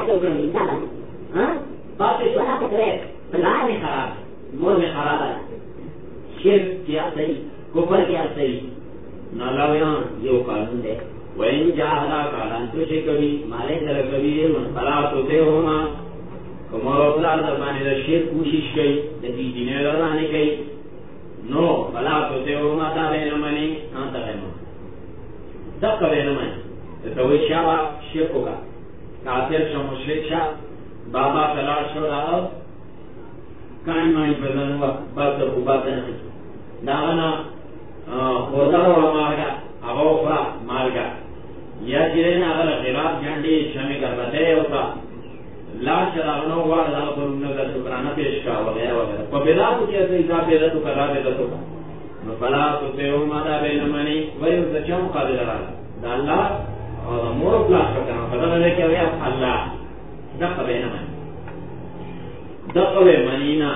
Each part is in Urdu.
کے اوپر ملتا ہے. باپ کے چھوٹا پکڑے بلائے میں خراب مور میں خراب ہے. شرک کیا صحیح, کفر کیا صحیح. نالاویاں یہ قانون ہے. وَإِنْ جَاهَدَاكَ عَلَىٰ أَن تُشْرِكَ بِي مَا لَيْسَ لَكَ بِهِ عِلْمٌ فَلَا تُطِعْهُمَا. کمر اپلار دربانے در شرک کوشش کی نتیجی نے دربانے کی نو فَلَا تُطِعْهُمَا تابع نمانی آنتا غیمہ دب کبھی نمانی. توی شاہ شرک ہوگا کافر شاہ مشرک شاہ بابا کلار شاہ رہا کائن مائن پردن ہوا بات در خوبات نخی داغنا خوردہ رو مارگا اغوفرا مارگا یا چیرین اگر خلاف جانڈی شمی گربتے ہوتا لاش داغنا وار داغ پر نگر شکرانہ پیش کا وغیرہ وغیرہ پا پیدا کو کیا تو اتنا پیدا تو کرا پیدا تو فلا تو تیو مادا بینمانی وی ازدچاؤں قابل رہا دا اللہ اور مور پلاس کرنا فضل لے کے ویا اللہ دق بینمانی دق بینمانینا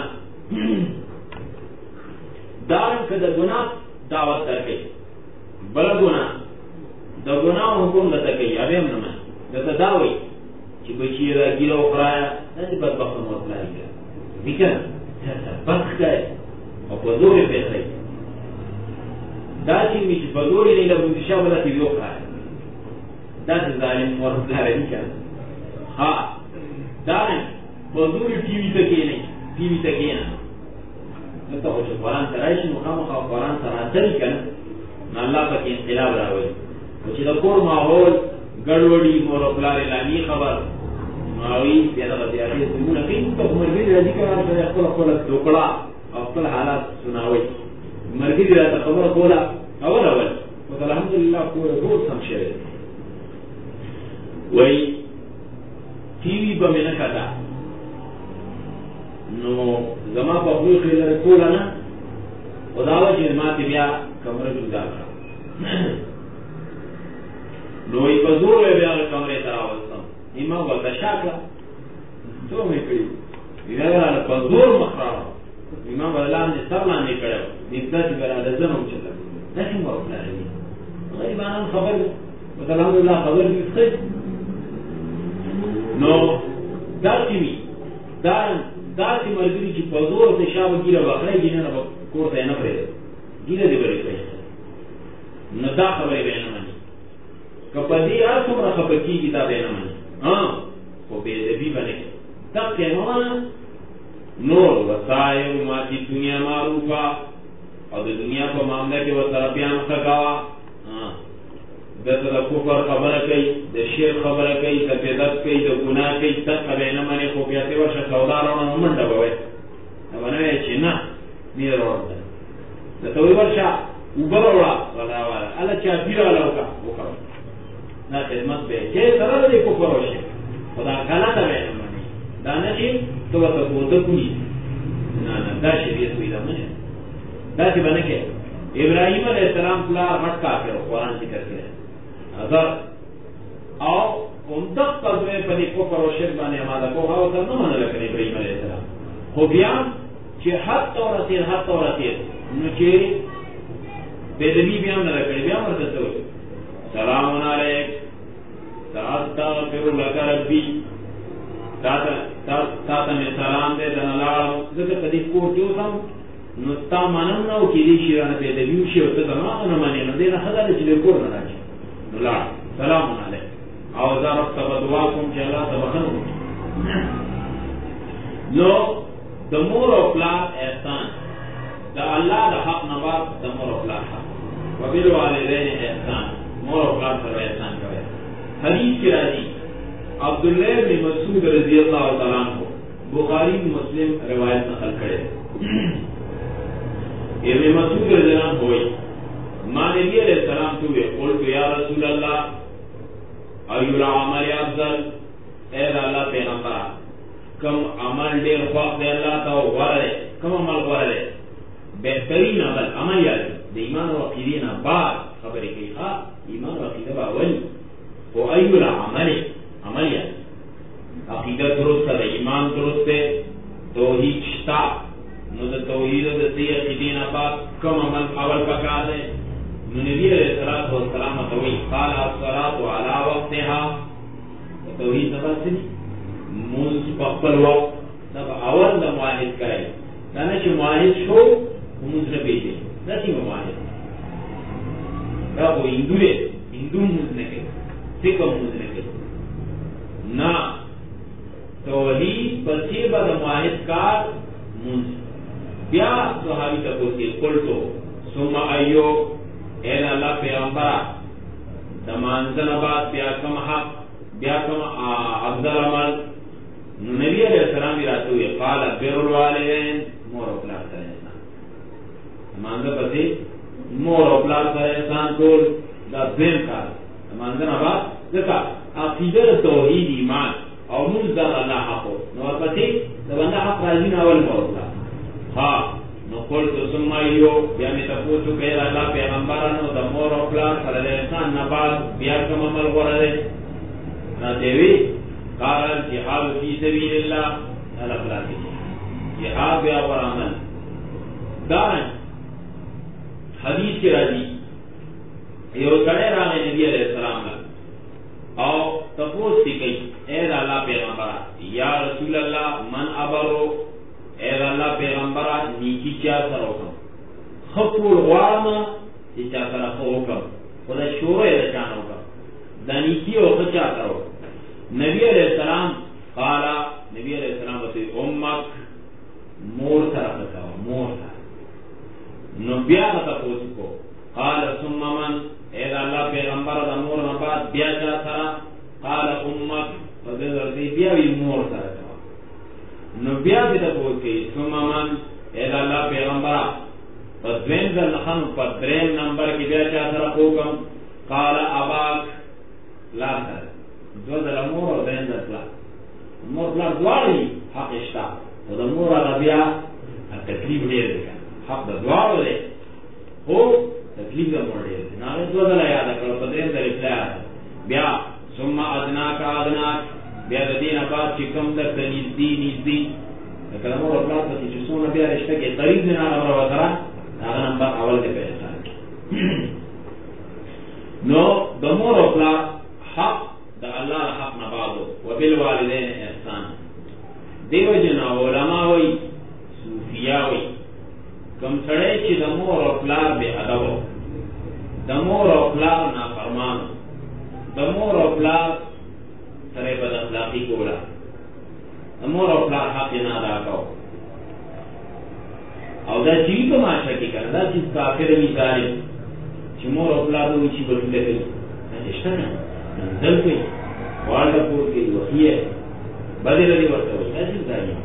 دارن که در گناہ دعوت در کئی بلا گناہ در گناہ حکم لتا کئی ابیم نمان لتا داوی چی بچی را گیرہ اخرایا نسی بدبخت موت لاری گیا بیکن بدبخت کئی اور پدور پیسائی دا چی میچی پدوری نہیں لگو انتشا بلا تیوی اخرایا دا سی ظالم مورد لاری بیکن ہاں دارن پدوری تیوی تکی نہیں تیوی تکی نا نتا خوش قرآن سرائشی مخام خواه قرآن سراتری کن نا اللہ پاک انقلاب راوی وچی دا کور ماحول گڑوڑی مور اپلار اعلانی خبر ماوی پیدا غزیاتی سمون اقیم تک مرگی رازی کرار شد اقبل اقبل دوکڑا اقبل حالات سناوی مرگی رازی خبر کولا اول وقت الحمدللہ کور روز ہم شرد وی تیوی بمینکا دا نو زما په خپل خلل کولا نه خداوا چې ما ته بیا کمره جوړه کړه نو یې په زور بیا کمره ته راوستم ایمه ولدا شاکله څو مې کړی بیا په زور مخراو ایمه ولان دې سره نه کړو دې ځکه چې راځه زنه وچته نه څنګه وکړای غریبانو خبر الحمدلله خبر دې ښه نو داسې داسی مرگری چی پزور سے شاب گیرہ بخرائی گینا نا کورتا ہے نفرے گیرہ دی بری پیستا ندا خبری بینا منی کپا دی آسو مرا خبکی گیتا بینا منی خو بیدبی بنے تب کہنوانا نور وسائل ماتی دنیا معروفا اور دنیا کو معاملہ کے وطرہ بیان خکاوا دتا دا کفر خبر کئی دا شیر خبر کئی دا پیدت کئی دا گناہ کئی تک خبینا منی خوبیاتی ورشا سودا رونا نمان دباوی نبانوی چی نا میر روڑا دا توی ورشا اوبر روڑا غداوالا اللہ چا بیر والا وکا نا خدمت بے چی سرد دی کفر وشی خدا کنا دا بینا منی دا نشی تو تا بودا کنی نا دا شریعت ہوئی دا منی دا سی بنکے ابراہیم علیہ السلام کلا مٹ کافر قرآن ذکر کرے اگر او ان تک قدرے پنی کو پروشر بانے ہمارا کو ہاو تر نہ مانا لکنے ابراہیم علیہ السلام ہو بیان چی حد طورتیر نو چی بیدبی بیان نہ لکنے بیان مرکز ہوئی سلام علیک ساستغفر لک ربی تاتا میں سلام دے دن لارم ذکر قدیف کو چوسم نستا مانم نو کی دی شیران بیدبیو شیو تتا ناغنا مانی نو دینا خدا دی چلے کور نہ راجی لا سلام علیکم او زارت تبدواکم چی اللہ تبخن نو دمور و پلاد احسان دا اللہ دا حق نواب دمور و پلاد حق وبالوالدین احسان مور و پلاد سر احسان کرے حدیث کی راضی عبداللہ بن مسعود رضی اللہ تعالیٰ عنہ بخاری مسلم روایت نقل کرے ابن مسعود رضی اللہ عنہ ہوئی ماں نبی علیہ السلام تو قلت یا رسول اللہ ایو العمل افضل اے اللہ پیغمبر کم عمل دیر خواق دے اللہ تا غرے کم عمل غرے بہترین عمل یاد دے ایمان و عقیدین بعد خبری کی خواہ ایمان و عقیدہ با ولی و ایو العمل عمل یاد عقیدہ درست ہے ایمان درست ہے توحید شتا نو دا توحید دا سی عقیدین بعد کم عمل اول پکا دے نبی علیہ السلام توحید قال الصلاة على وقتها توحید نبات سے موز پخپل وقت تب اول دا معاہد کرے دانا چھ معاہد شو موز نبیجے نسی معاہد دا وہ ہندو ہے ہندو موز نکے سکھ موز نکے نا توحید بچے با دا معاہد کار موز بیا صحابی تکوتی قلتو ثم ایو اے اللہ پیغمبرہ دمانزن آباد بیا کم حق بیا کم افضل عمل نبی علیہ السلام راتے ہوئے قال بر الوالدین مور و پلار سر احسان دمانزن پسی مور و پلار سر احسان کول دا دین کار دمانزن آباد دکا عقیدر توحید ایمان اور موز در اللہ حق ہو نور پسی دا بندہ حق رازین اول مور و پلار ہاں نقول تو سمائیو بیا میں تپوچو کہ اللہ پیغمبرانو دا مور و پلار صلی احسان نباد بیا کم عمل غرده نا دیوی قال جہاد فی سبیل اللہ اللہ پلا کی جہاد بیا ور عمل دارن حدیث کی راضی یہ کڑے رانے نبی علیہ السلام اور تپوچ کی گئی اے اللہ پیغمبرہ یا رسول اللہ من ابرو اے اللہ پیغمبرہ نیکی کیا سر حکم خفور غارما یہ چاہ سر حکم خدا شورہ ہے چاہنا حکم دا نیکی و خچا کرو نبی علیہ السلام قالا نبی علیہ السلام بسی امک مور سر خچاو مور سر نبیا خطا پوچکو قال ثم من اے اللہ پیغمبرہ دا مور نبات بیا چاہ سر قال امک فضل رضی بیا بھی مور سر نو بیا بھی تپوچ کی ثم من اے اللہ پیغمبرہ پس دوین در نخن پر درین نمبر کی بیا چاہ سر حکم قال اباک لا سر دو در امور اور دین در پلا امور پلا دواری حق اشتا و در امور آدھا بیا تکلیف دیر دکا حق در دوارو دے ہو تکلیف در امور دیر دے ناغی دو در یادا کرو پر درین در اپلا بیا ثم ادناک ادناک بیا دین آباد چکم در تنیزدی نیزدی لیکن امور اپلاد پسی چسون بیا رشتہ کے قریب دینا امر وطرہ ناغا نمبر اول دے پہنسان نو دمور اپلاد حق دا اللہ حق نبادو وبالوالدین احسان دیو جنا علماء وی صوفیاء وی کم سڑے چی دمور اپلاد بے ادبو دمور اپلاد نافرمانو دمور اپلاد سرے بد اخلاقی کولا امور اپلار حق نہ ادا کرو اور دا چیز تو معاشرہ کی کرنا چیز کافر بھی ظالم چمور اپلار دو چی بلولے گئی نشتہ نا ننزل گئی والدہ پور گئی وحی ہے بدی لدی ورطا ہوئی نا چیز ظالم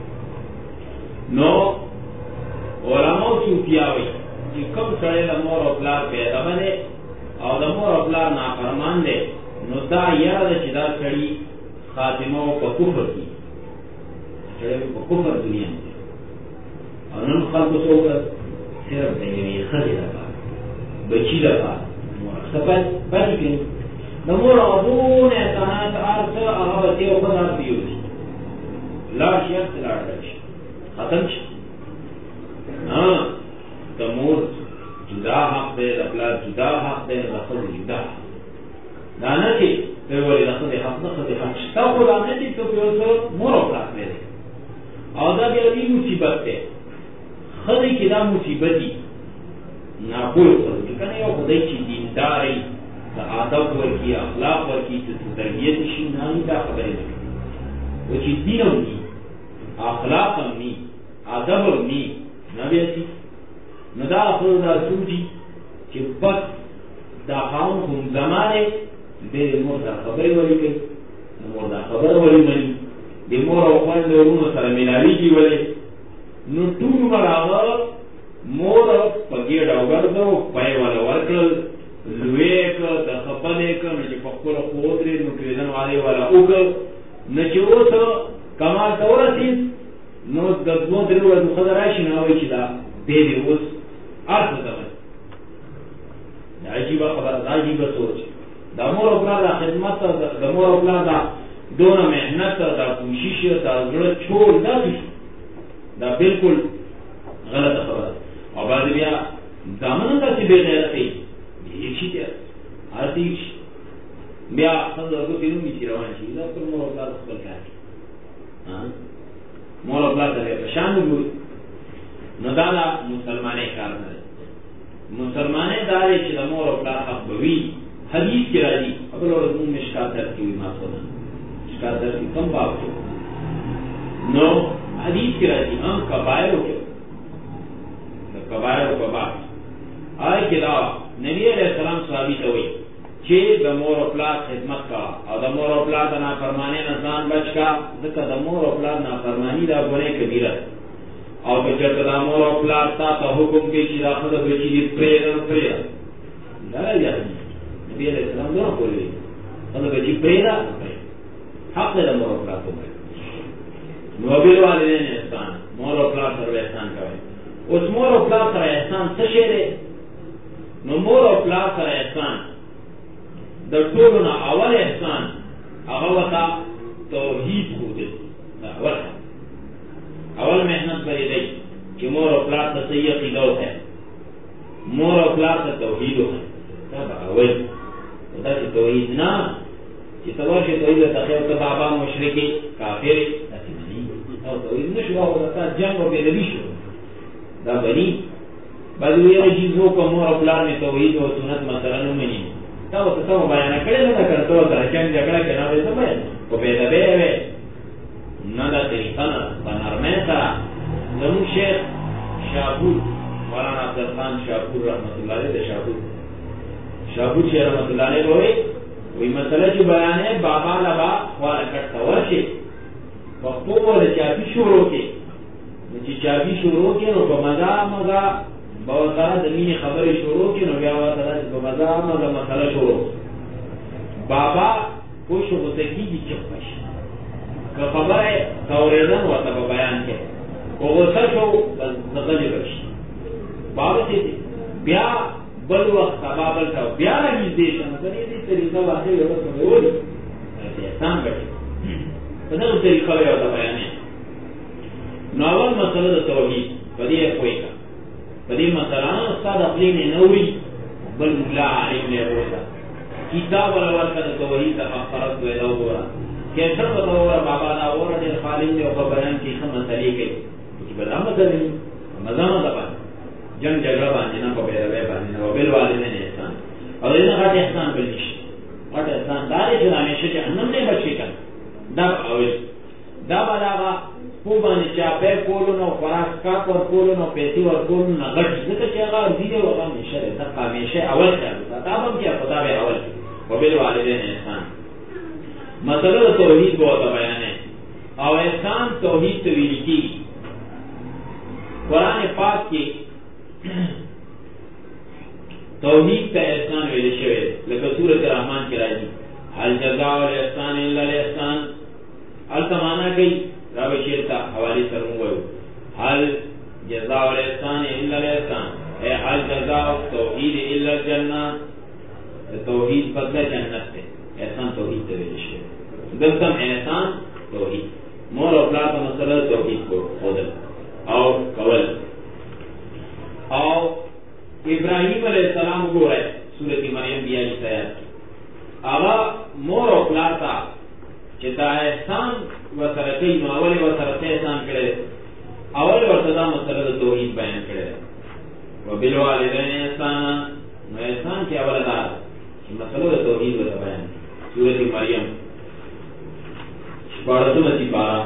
نو علماء صوفیاء ہوئی چی کم سڑے امور اپلار پیدا بنے اور امور اپلار نافرمان دے نو دا یاد چدا سڑی خاتمہ و پا کفر کی چڑے پا کفر دنیا میں اور نم خلق سوکر صرف دیگوی خلی دفا بچی دفا سپت پتی کنی نمور عدون احسانات عرص اغابتی و خدا پیوزی لاش یخت لاش رش ختم چھ تمور جدا حق دے اپلا جدا حق دے رخل جدا حق دانا چی پھر ولی نخد حق نخد حق شتا خود آنے چی تو پھر اسو مور اپلاک لے دے اور دا بھی ابھی مصیبت ہے خدی کی دا مصیبتی ناپول خود کنے یو خدای چی دینداری دا آدب ورکی اخلاق ورکی تربیت شی نامی دا خبری نکی وہ چی دینم نی اخلاقم نی آدبم نی نبی اسی ندا خود دا سوچی چی بس دا خاون خون زمانے دے مور دا خبری ولی کئی مور دا خبر ولی منی دے مور او خوان دے رونو سر ملاوی کی ولی نو طول مراغا مور پگیر اوگردو پای والا ورکل لویک دا خبنیک نچے پکول خودری نو کریدن والا اوکل نچے اوسا کمال تورسید نو دو درو دو خدرائشی ناوی چی دا دے دے اوس عرض دمت دا عجیبہ خبر دا عجیبہ سوچ دا مور اپنا دا خدمت دا مور اپنا دا دون محنت دا کوشش دا غلط چھوڑ دا دا بالکل غلط خبر اور بعد بیا دامن دا سی بے غیرتی ایک شی تیر آرتی ایک شی بیا خود دا کو تینوں بیچی روان شی دا کل مور اپنا دا خبر کاری مور او پلار ته پشان وګوري نو دا مسلمانې کار نه دی. مسلمانې دا دی چې د مور او پلار حق به وي. حدیث کې راځي خپل ورځ مونږ مشکات درکې وي ما څونه مشکات درکې کم باب کې نو حدیث کې راځي هم کبایرو کې د کبایرو په باب آی کې دا نبی علیہ السلام صحابي ته وایي چې د مور او پلار خدمت کا او د مور او پلار د نافرمانی نه ځان بچ کا، ځکه د مور او پلار نافرمانی دا ګناه کبیره او که چېرته د مور او پلار تا ته حکم کوي چې دا ښځه بچي دي پرېږده دا راځي نبی علیہ السلام دونه کولی ښځه بچي پرېږده حق دی د مور او پلار ته. نو بالوالدین احسان، مور او پلار سره احسان کوئ. اوس مور او پلار سره احسان څه شی دی؟ نو مور او پلار سره احسان د ټولو نه اول احسان هغه ورته توحید ښودل. اول محنت به یې دی چې مور او پلار ته صحیح عقیده وښیه، مور او پلار ته توحید وښیه. دا به اول داسې توحید نه چې ته ورشې توحید ورته ښیې ته بابا مشرکې کافرې داسې مني او توحید نه شو او ورته جنګ او بېدبي شو دا بني. بعضې ویره چې زه کوم مور او پلار مې توحید او سنت مسله نه مني تا ورته څه بیانه کړې نه ده که ته ورسره جنګ جګړه کې نه وې څه بیان خو بېدبې وې نه دا طریقه نه په نرمۍ سره. زموږ شیخ شاپور مولانا عبدالخان شاپور رحمت الله علیه د شاپور شیخ رحمت الله علیه به وایي مسله چې بیانې بابا لبا خواله کټ ته ورشې پښتو به د چاپي شروع کې نو چې چاپي شروع کې نو په مزه مزه به ورسره د مینې خبرې شروع کړي نو بیا ورسره په مزه مزه مسله شروع بابا پوه شو غوسه کېږي چپ به شي که خبره تاورېدن ورته به بیان کړي خو غوسه شو غلې به شي بابا چې بیا بل وخت سبا بل ته بیا رانږدې شه نو که دې طریقه واقع یو څه به ولي احسان ګټي په دغه طریقه به ورته بیانې. نو اول مسله د توحید په دې یې پوه کړه په دې مسله استاد خپلې نه نوري بل ملا عالم نه وروسته کتاب ولا ورکه د توحید د فرض ویلا وګوره کیسر په وګوره بابا دا وره د خالد دی او په بیان کې څه مسلې کوي چې بل هم مسلې مزامه ده باندې جنگ جګړه باندې نه په بیره باندې نه وبل والدین احسان او دې غټ احسان بل شي غټ احسان دا چې همیشه جهنم نه بچی کړه دا اول دا بلاغه په باندې چې په کولونو خوراک کا پر کولونو پیسې ور کولونو نه غټ ځکه چې هغه دې وغه نشه ده همیشه اول ځای دا هم کې خدا به اول وبل والدین احسان. مسله توحید بہت بیان ہے اور احسان توحید تو ویل کی قرآن پاک کی توحید کا احسان ویل شوی لکه سورۃ الرحمن کی راځي هل جزاء الاحسان الا الاحسان التمانا گئی راوی شیر کا حوالی سر وایو هل جزاء الاحسان الا الاحسان اے هل جزاء توحید الا الجنہ توحید بدلہ جنت ہے احسان توحید ته ویل شوی دلتم احسان توحید مور او پلار ته مسله توحید کو خودل او کول او ابراہیم علیہ السلام ګوره سورۃ مریم بیا کی آیات هغه مور او پلار ته چې دا احسان ورسره کوي نو اول ورسره احسان کړي اول ورته دا مسله توحید بیان کړي وبالوالدین احسان نو احسان کې اول دا مسله توحید ورته بیان سورۃ مریم بارہویں سپارہ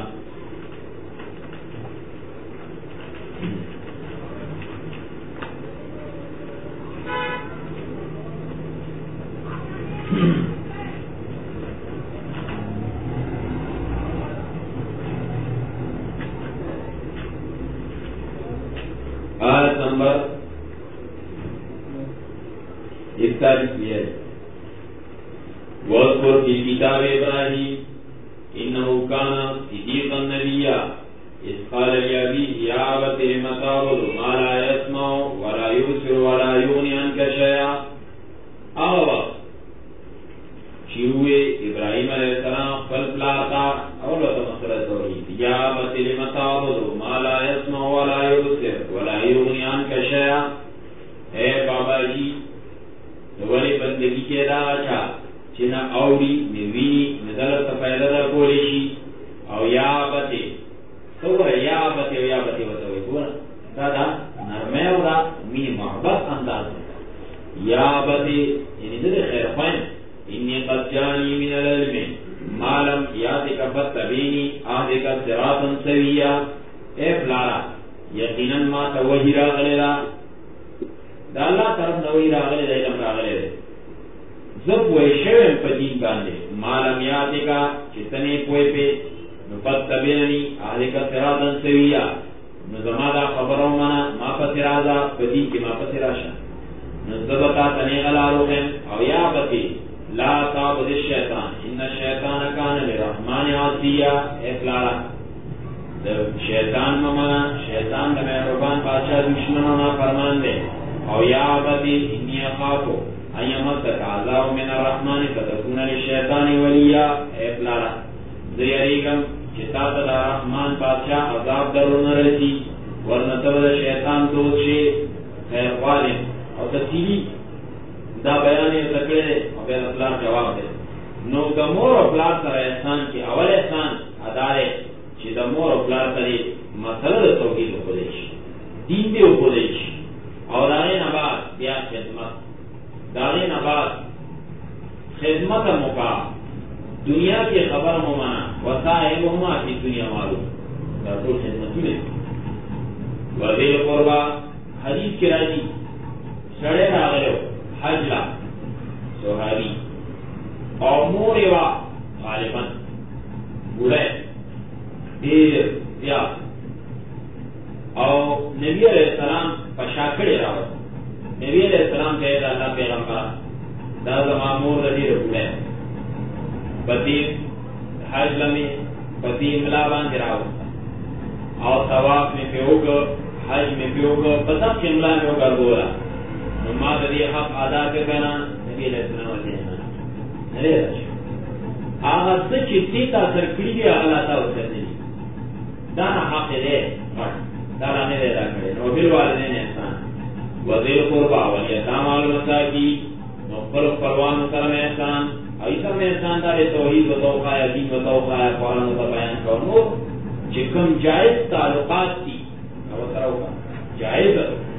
آیت نمبر 41 واذکر فی کتاب ابراہیم انه كان صديقا نبيا اذ قال لأبيه يا أبت لم تعبد ما لا يسمع ولا يبصر ولا يغني عنك شيئا. اغوا شروع ابراہیم علیہ السلام خپل پلار تا اول مسئلہ توحید یا أبت لم تعبد ما لا يسمع ولا يبصر ولا يغني عنك شيئا. اے بابا جی ولی بندگی کے دا اچھا چې نه اوري نه ویني نه دلته فایده در کولی شي او او یا بتی سور یا بتی او یا بتی وتوی ګور دا نرمه او دا مینه محبت انداز یا بتی یعنی د خیر خوان انی قد جانی من العلم ما لم یاتک فتبینی اهدک صراطا سویا اے فلارا یقینا ما توحی راغلی دا اللہ طرف نوحی راغلی دا علم راغلی دا زب ویشویم پا دین باندے ما لم یاتکا چتنے پوئی پہ فتبینی اهدک صراطا سویا نظمادا خبرو منا ما پسرازا پا دین کی ما پسراشا نزبتا تنی غلارو خیم او یا بتی لا تعبد الشیطان ان الشیطان کان للرحمن عصیا اے فلارا شیطان ممنا شیطان دا مہربان بادشاہ دشمنونا فرمان دے او یا بتی انی اخافو ان یمسک عذاب من الرحمن فتکون للشیطان ولیا اے فلارا زیریکم چتا دا رحمان بادشاہ عذاب درون رسی ورنتو دا شیطان دوست شے خیر خوالم اور تفصیلی دا بیانی تکڑے دے اور بین اطلاع جواب دے نو دا مور اپلار سر احسان کی اول احسان ادارے چی دا مور اپلار سر مسئلہ دا توحید اپودیش دین دے اپودیش اور دارے نباد بیا خدمت دارے نباد خدمت موقع دنیا کی خبر ممانا وسائل ہما کی دنیا معلوم دا تو خدمتی میں وزیر قربہ حدیث کی راجی سڑے راغلو حجلہ صحابی اور موریوا غالباً بڑھے دیر زیاد اور نبی علیہ السلام پشاکڑے راو نبی علیہ السلام کہے دا اللہ پیغمبر دا زمان مور دا دیر بڑھے بطیر حجلہ میں بطیر ملابان دراو اور ثواب میں پیوگا حج میں پیوگا بسب شملہ میں ہوگا بولا ما دې حق ادا کړه نبی له سلام علیه نه لري هغه چې تیتا سر کړی دی هغه تاسو ته دا حق دې دا نه دی راکړي نو بل والدین احسان وذل قربا والیتام والمساکین نو پر پروان سره احسان ایسا میں احسان دار توحید و توقع دین و توقع قرآن و بیان کرنو چې کوم جائز تعلقات دي او سره جائز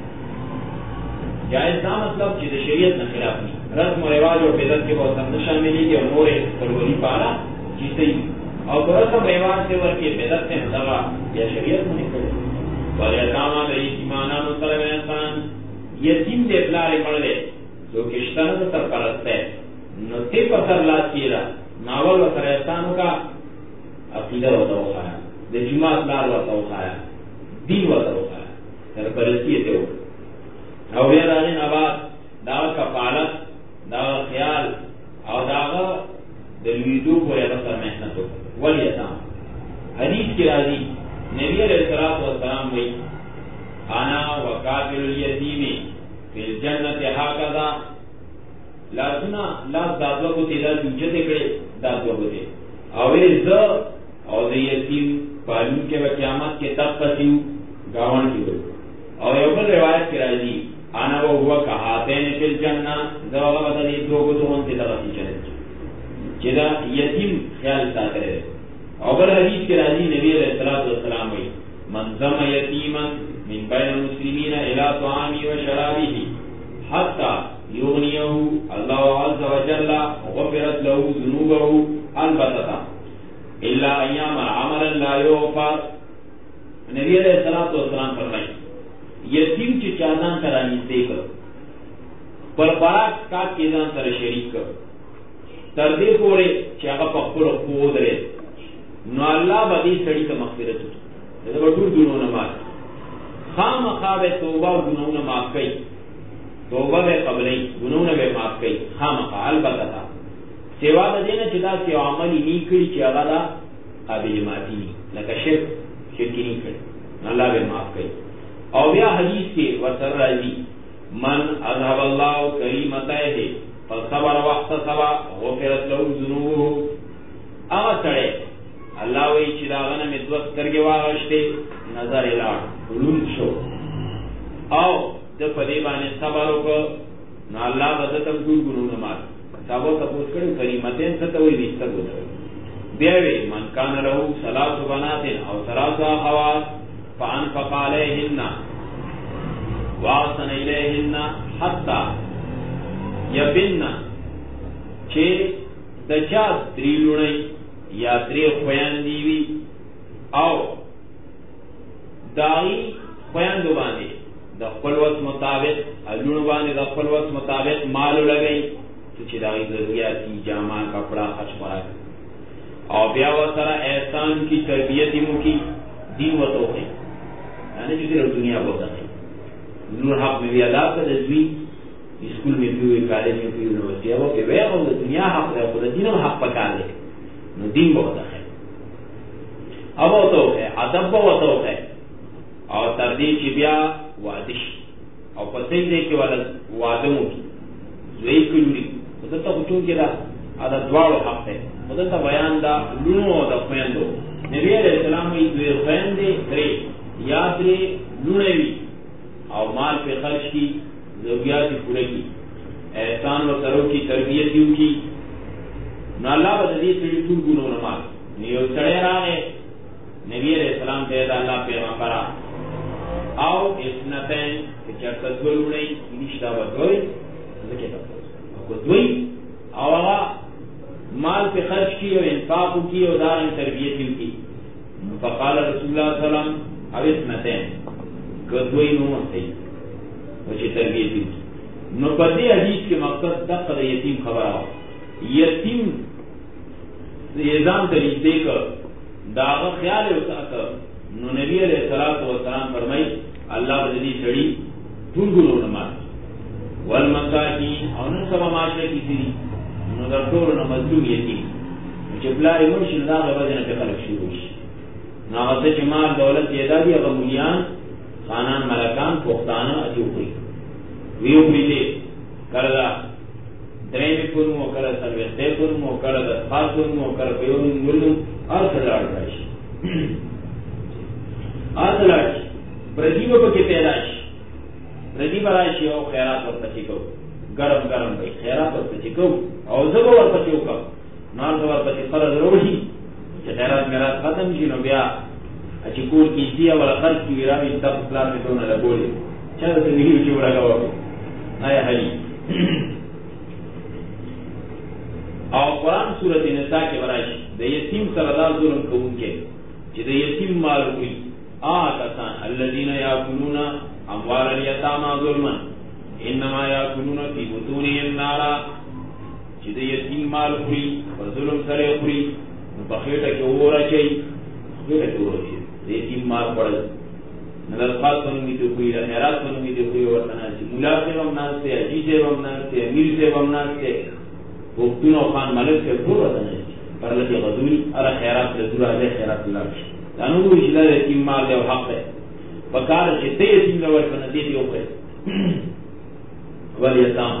جائز دا مطلب چې د شریعت نه خلاف نه رسم و رواج او بدعت کې به سم شاملې دي او نور ضروري پارا چې صحیح او رسم و رواج سے ورکی بدعت سے مطلع یا شریعت نه کړي ولایتاما د ایمانانو سره انسان یتیم دې پلار پړلې جو کشتانو تر پرسته نو تی پسر لا کیرا ناول و سر احسانو کا عقیدہ و توخایا د جماعت لار و توخایا دین و توخایا سر پرستی ته او بیا داغین آباد داغا کفالت داغا خیال او داغا دلویدو کو یا بسر محنتو والیتام حدیث کی راضی نبی علیہ السلام وی انا وکافل الیتیمی فی الجنت حاکذا لا سنا لا دادو کو تیدا جوچتے کڑے دادو کو تے اویز او دی یتیم پالون کے قیامت کے تب پسیو گاون کی ہوئی اور یوبل روایت کی راضی انا وہ ہوا کہاتین فی الجنہ زوغا بدلی دو کو تو انتے دغتی چلے چیدہ یتیم خیال ساتھ رہے اوبل حدیث کی راضی نبی علیہ السلام وی من زم یتیما من بین المسلمین الى طعامی و شرابی حتی یغنیه اللہ عز و جل غفرت له ذنوبه البتتا الا ایام عملا لا یغفر نبی علیہ السلام فرمائی یتیم چی چاندان ترانی دیکھر پر باراک کات کیزان سر شریک کر تردے پورے چی آقا پخپل خود رہے نو اللہ بغی سڑی کا مغفرت ہوتا ہے بطور دونوں نماز خام خواب توبہ گناہوں نے معاف کئی توبہ بے قبلیں گناہوں نے بے معاف کئی خام خواب البتہ تھا سیوا دا دینا چدا سیو عملی نہیں کری چی آقا دا قابل معافی نہیں لکا شرکی نہیں کری اللہ بے معاف کئی اور بیا حدیث کے وسر راضی من اذهب اللہ کریمتہ فصبر وقت سبا غفرت له ذنوبه اغا سڑے اللہ وی چی داغنا مدوست کرگے واغشتے نظر الاغ علوم شو او دفع دیبانے صبرو کو نا اللہ بدتم دور گنو نماز صحابو تپوس کرو کریمتین ستوئی بیستا گنو بیوی من کان له ثلاث بنات او ثلاث اخوات فانفق علیهن واحسن الیهن حتی یبن چې د چا درې لوڼې یا درې خویندې وي او داغي خویندو باندې د خپل وس مطابق لوڼو باندې د خپل وس مطابق مال لګي چې داغي ضرورت کی جامه کپڑا خرچ کړای او بیا ورسره احسان کی تربیت مو کی دین وته ہے یعنی چې د دنیا بوته ہے نور حق میں بھی ادا کر دې اسکول میں بھی کالج میں بھی یونیورسٹی ہے وہ کہ وہ دنیا حق ہے وہ دین حق پکا لے نو دین بوته ہے اب وته ہے ادب وته ہے اور تردید چې بیا وادش او پسې دې کې ولا وادمو زوی کړي ته ته ټول کې دا ادا دواړو حق ہے مدته بیان دا لونو او د خويندو نبی علیہ السلام یې دوی خويندې درې یا درې لونوي او مال په خرچ کی ضرورت پوره کی احسان و سرو کی تربیت یو کی نو الله به دې سړي ټول ګونو مال نیو سړی راغی نبی علیہ السلام ته دا الله پیغمبر او اسنتین چې چرته ګولونی نشتا ودوی ځکه تاسو کو دوی او هغه مال پہ خرچ کی اور انفاق کی اور دار تربیت کی فقال رسول اللہ صلی اللہ علیہ وسلم او اسنتین دوی نو مستئی وچی تربیت کی نو پدی حدیث کے مقصد دقل یتیم خبر آو یتیم نظام طریق دے کر داغ خیال ہوتا کر نو نبی علیہ السلام فرمائی اللہ بدلی سڑی دون گلو نماز والمساکین اور نن سبا معاشرے کی سری نو در ټول نو مظلوم یتیم چې بلارې مرشي نو هغه وجه نه په خلک شروع شي نو هغه چې مال دولت یې دادي هغه مولیان خانان ملکان پښتانه اچي وکړي ویو پریدې کړه درېمې پونو کړه سروېستې پونو کړه د خاصونو کړه په یو مولم ارثلاړ راشي ارثلاړ پردیو په کې پیدا شي پردی براشي او خیرات ورته کو گرم گرم بھائی خیرات ورپسې کوو او زه به ورپسې وکړم نور به ورپسې فرض راوړي چې خیرات میرات ختم شي نو بیا چې کور کې دي ولا خرڅ کړي راوي تاسو پلان ته دونه لګولې چا ته ویلو چې ورغاوه آیا هلي او قرآن سورۃ النساء کې ورایي د یتیم سره دا ظلم کوونکي چې د یتیم مال وي کسان الذين ياكلون اموال اليتامى ظلما انما یاکلون فی بطونهم نارا چې د یتیم مال خوري په ظلم سره خوري نو په خېټه کې اور اچي خېټه کې اور اچي د یتیم مال خوړل نه د خاصونو می ته کوي د خیراتونو می ته کوي ورته نه چې مولا ته هم ناشته اجي ته هم ناشته امیر ته هم ناشته وختونو خان ملک ته ټول ورته نه پر لته غزوی اره خیرات له دورا له خیرات الله دا نو چې د یتیم مال له حق ده پکار چې ته یتیم نو ورته دې دی اوپر والیتام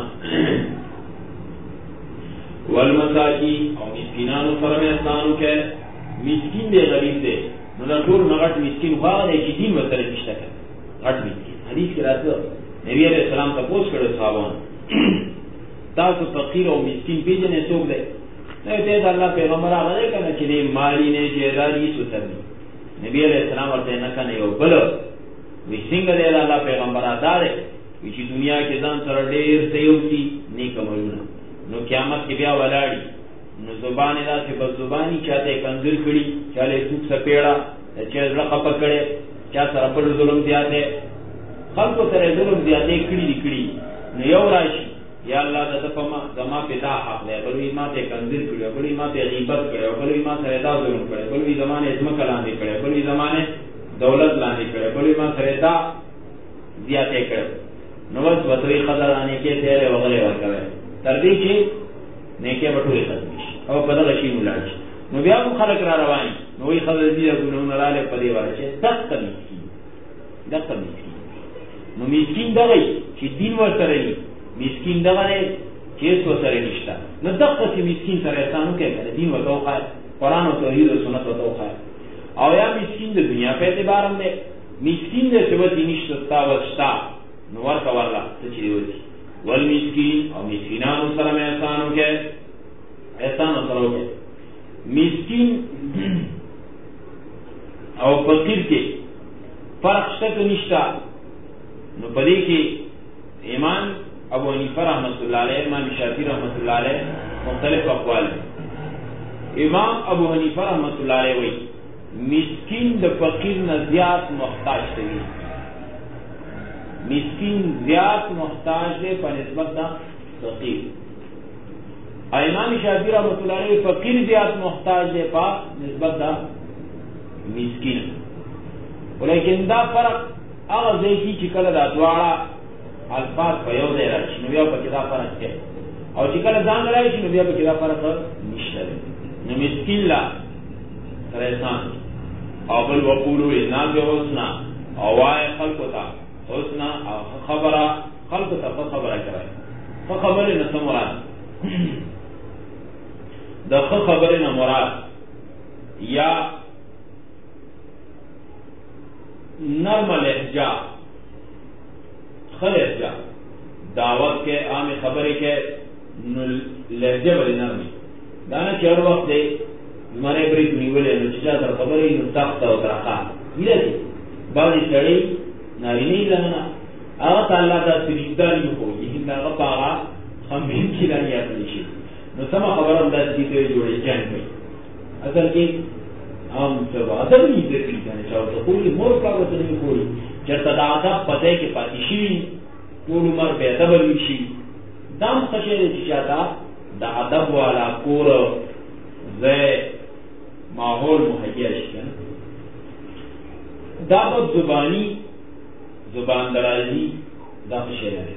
والمساکین او مسکینانو سره احسان وکړه مسکین دی غریب دی نو دا ټول نغټ مسکین خو هغه دی چې دین ورته نشته غټ مسکین حدیث کې راځي نبی علیہ السلام تاسو کړه صحابانو تاسو فقیر او مسکین پیژنې څوک دی نو ته د الله پیغمبر هغه دی کنه چې نه مالی نه جیداری سوتنی نبی علیہ السلام ورته نه کنه یو بل وی څنګه دی الله پیغمبر ادارې چې دنیا کې ځان سره ډېر سيوتی نیک عملونه نو قیامت کې بیا ولاړی نو زبان دا چې بس زبانی چاته کنځل کړي چاله څوک سپېړه چې زړه پکړې چا سره په ظلم زیاته خلکو سره ظلم زیاته کړي نو یو راشي یا الله د تفما زما پیدا حق دی بلوی ما ته کنځل کړي بلوی ما ته غیبت کړي بلوی ما سره دا ظلم کړي بلوی زمانه اسمه کلام دی کړي بلوی زمانه دولت لاندې کړي بلوی ما سره دا زیاته کړي نو بس وتوی خزانه کې تیرې وغلې ورکوي تر دې چې نیکه بټوي ختم شي او په دغه شی ملاړ شي نو بیا هم خلک را روان نو وی خزر دې ګونو رااله په دې وره چې دغه مسکین نو مسکین دغه چې دین ورته لري مسکین دغه چې څو سره نشته نو دغه چې مسکین سره احسان کوي دین ورته وخا قرآن او توحید او سنت ورته وخا او یا مسکین د دنیا په اعتبار هم دی مسکین دې چې و دې نشته تا وستا نو ورته والله څه چي دی والمسکین او مسکینانو سره احسان وکړي احسان سره وکړي مسکین او فقیر کے فرق شت نشتا نو پدی کی امام ابو حنیفہ رحمۃ اللہ علیہ، امام شافعی رحمۃ اللہ علیہ مختلف اقوال ہیں۔ امام ابو حنیفہ رحمۃ اللہ علیہ وی مسکین د فقیر نہ زیات محتاج تھی، مسکین زیات محتاج ہے بنسبت دا فقیر۔ امام شافعی رحمۃ اللہ علیہ فقیر زیات محتاج ہے پا نسبت دا مسکین، لیکن دا فرق اگر دیکھی چکل دا دوارا الفاظ پا یو دے راشی نو بیا پا کدا فرق ہے، اور چکل دان راشی نو بیا پا کدا فرق نشتر نو مسکین لا سریسان او بل وقولو انام بے حسنا اوائے خلقتا حسنا خبرہ خلقتا فخبرہ کرائے فخبر نسا مراد دا خبر مراد یا نرم لہجہ لہجہ دعوت کے عام خبریں کے لہجے والی نرمی دانا چہر وقت دے ہمارے بری دنی بولے نو چچا در خبریں نو تخت و ترخا یہ دی بعضی سڑی ناری نہیں لگنا آغا اللہ تا سریداری ہو یہ ناغا پاغا خمین کی لانی اپلیشی نو سما خبر ہم داس کیتے جوڑے چین پئی اصل کی ہم سب ادب نہیں دیکھیں جانے چاہو تو کوئی مور کا وطن نہیں کوئی چرتا دا ادب پتے کے پاتی شیوی طول عمر بے ادب لیشی دام خشے دے چاہتا دا ادب والا کور زے ماحول مہیا شکن دعوت زبانی زبان درازی دا خشے دے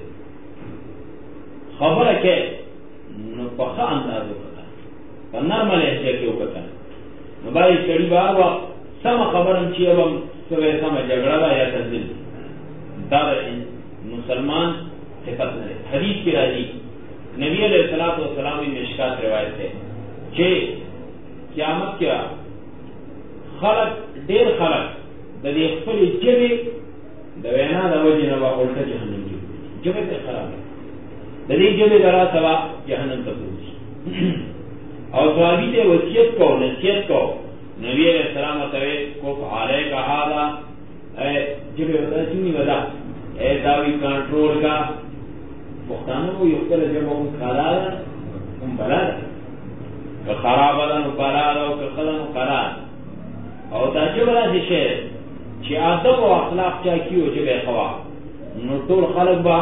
خبر ہے کہ پخا اندازو کتا پنرمہ لہجے کیوں کتا نبائی چڑی بار وقت سم خبرم چی اب ہم سوے سم جگڑا دا یا تنزل دار مسلمان حفظ نرے حدیث کی راضی نبی علیہ السلام مشکات روایت ہے کہ قیامت کیا خلق دیر خلق دا دیکھ پل جبے دا وینا دا وجہ نوا اولتا جہنم کی جبے تے خراب ہے دا دیکھ جبے درا سوا جہنم تک روزی اور صحابی تے وصیت کو نصیحت کو نبی علیہ السلام توے کو علیہ کا حالا اے جب ودا چونی ودا اے داوی کنٹرول کا مختانوں کو یختر جب ہم کھالا ہم بلا کہ خراب ادن بلا رو کہ خلن قرار اور تاجب را جشے چی ادب و اخلاق چاکیو جب خوا نو طول خلق با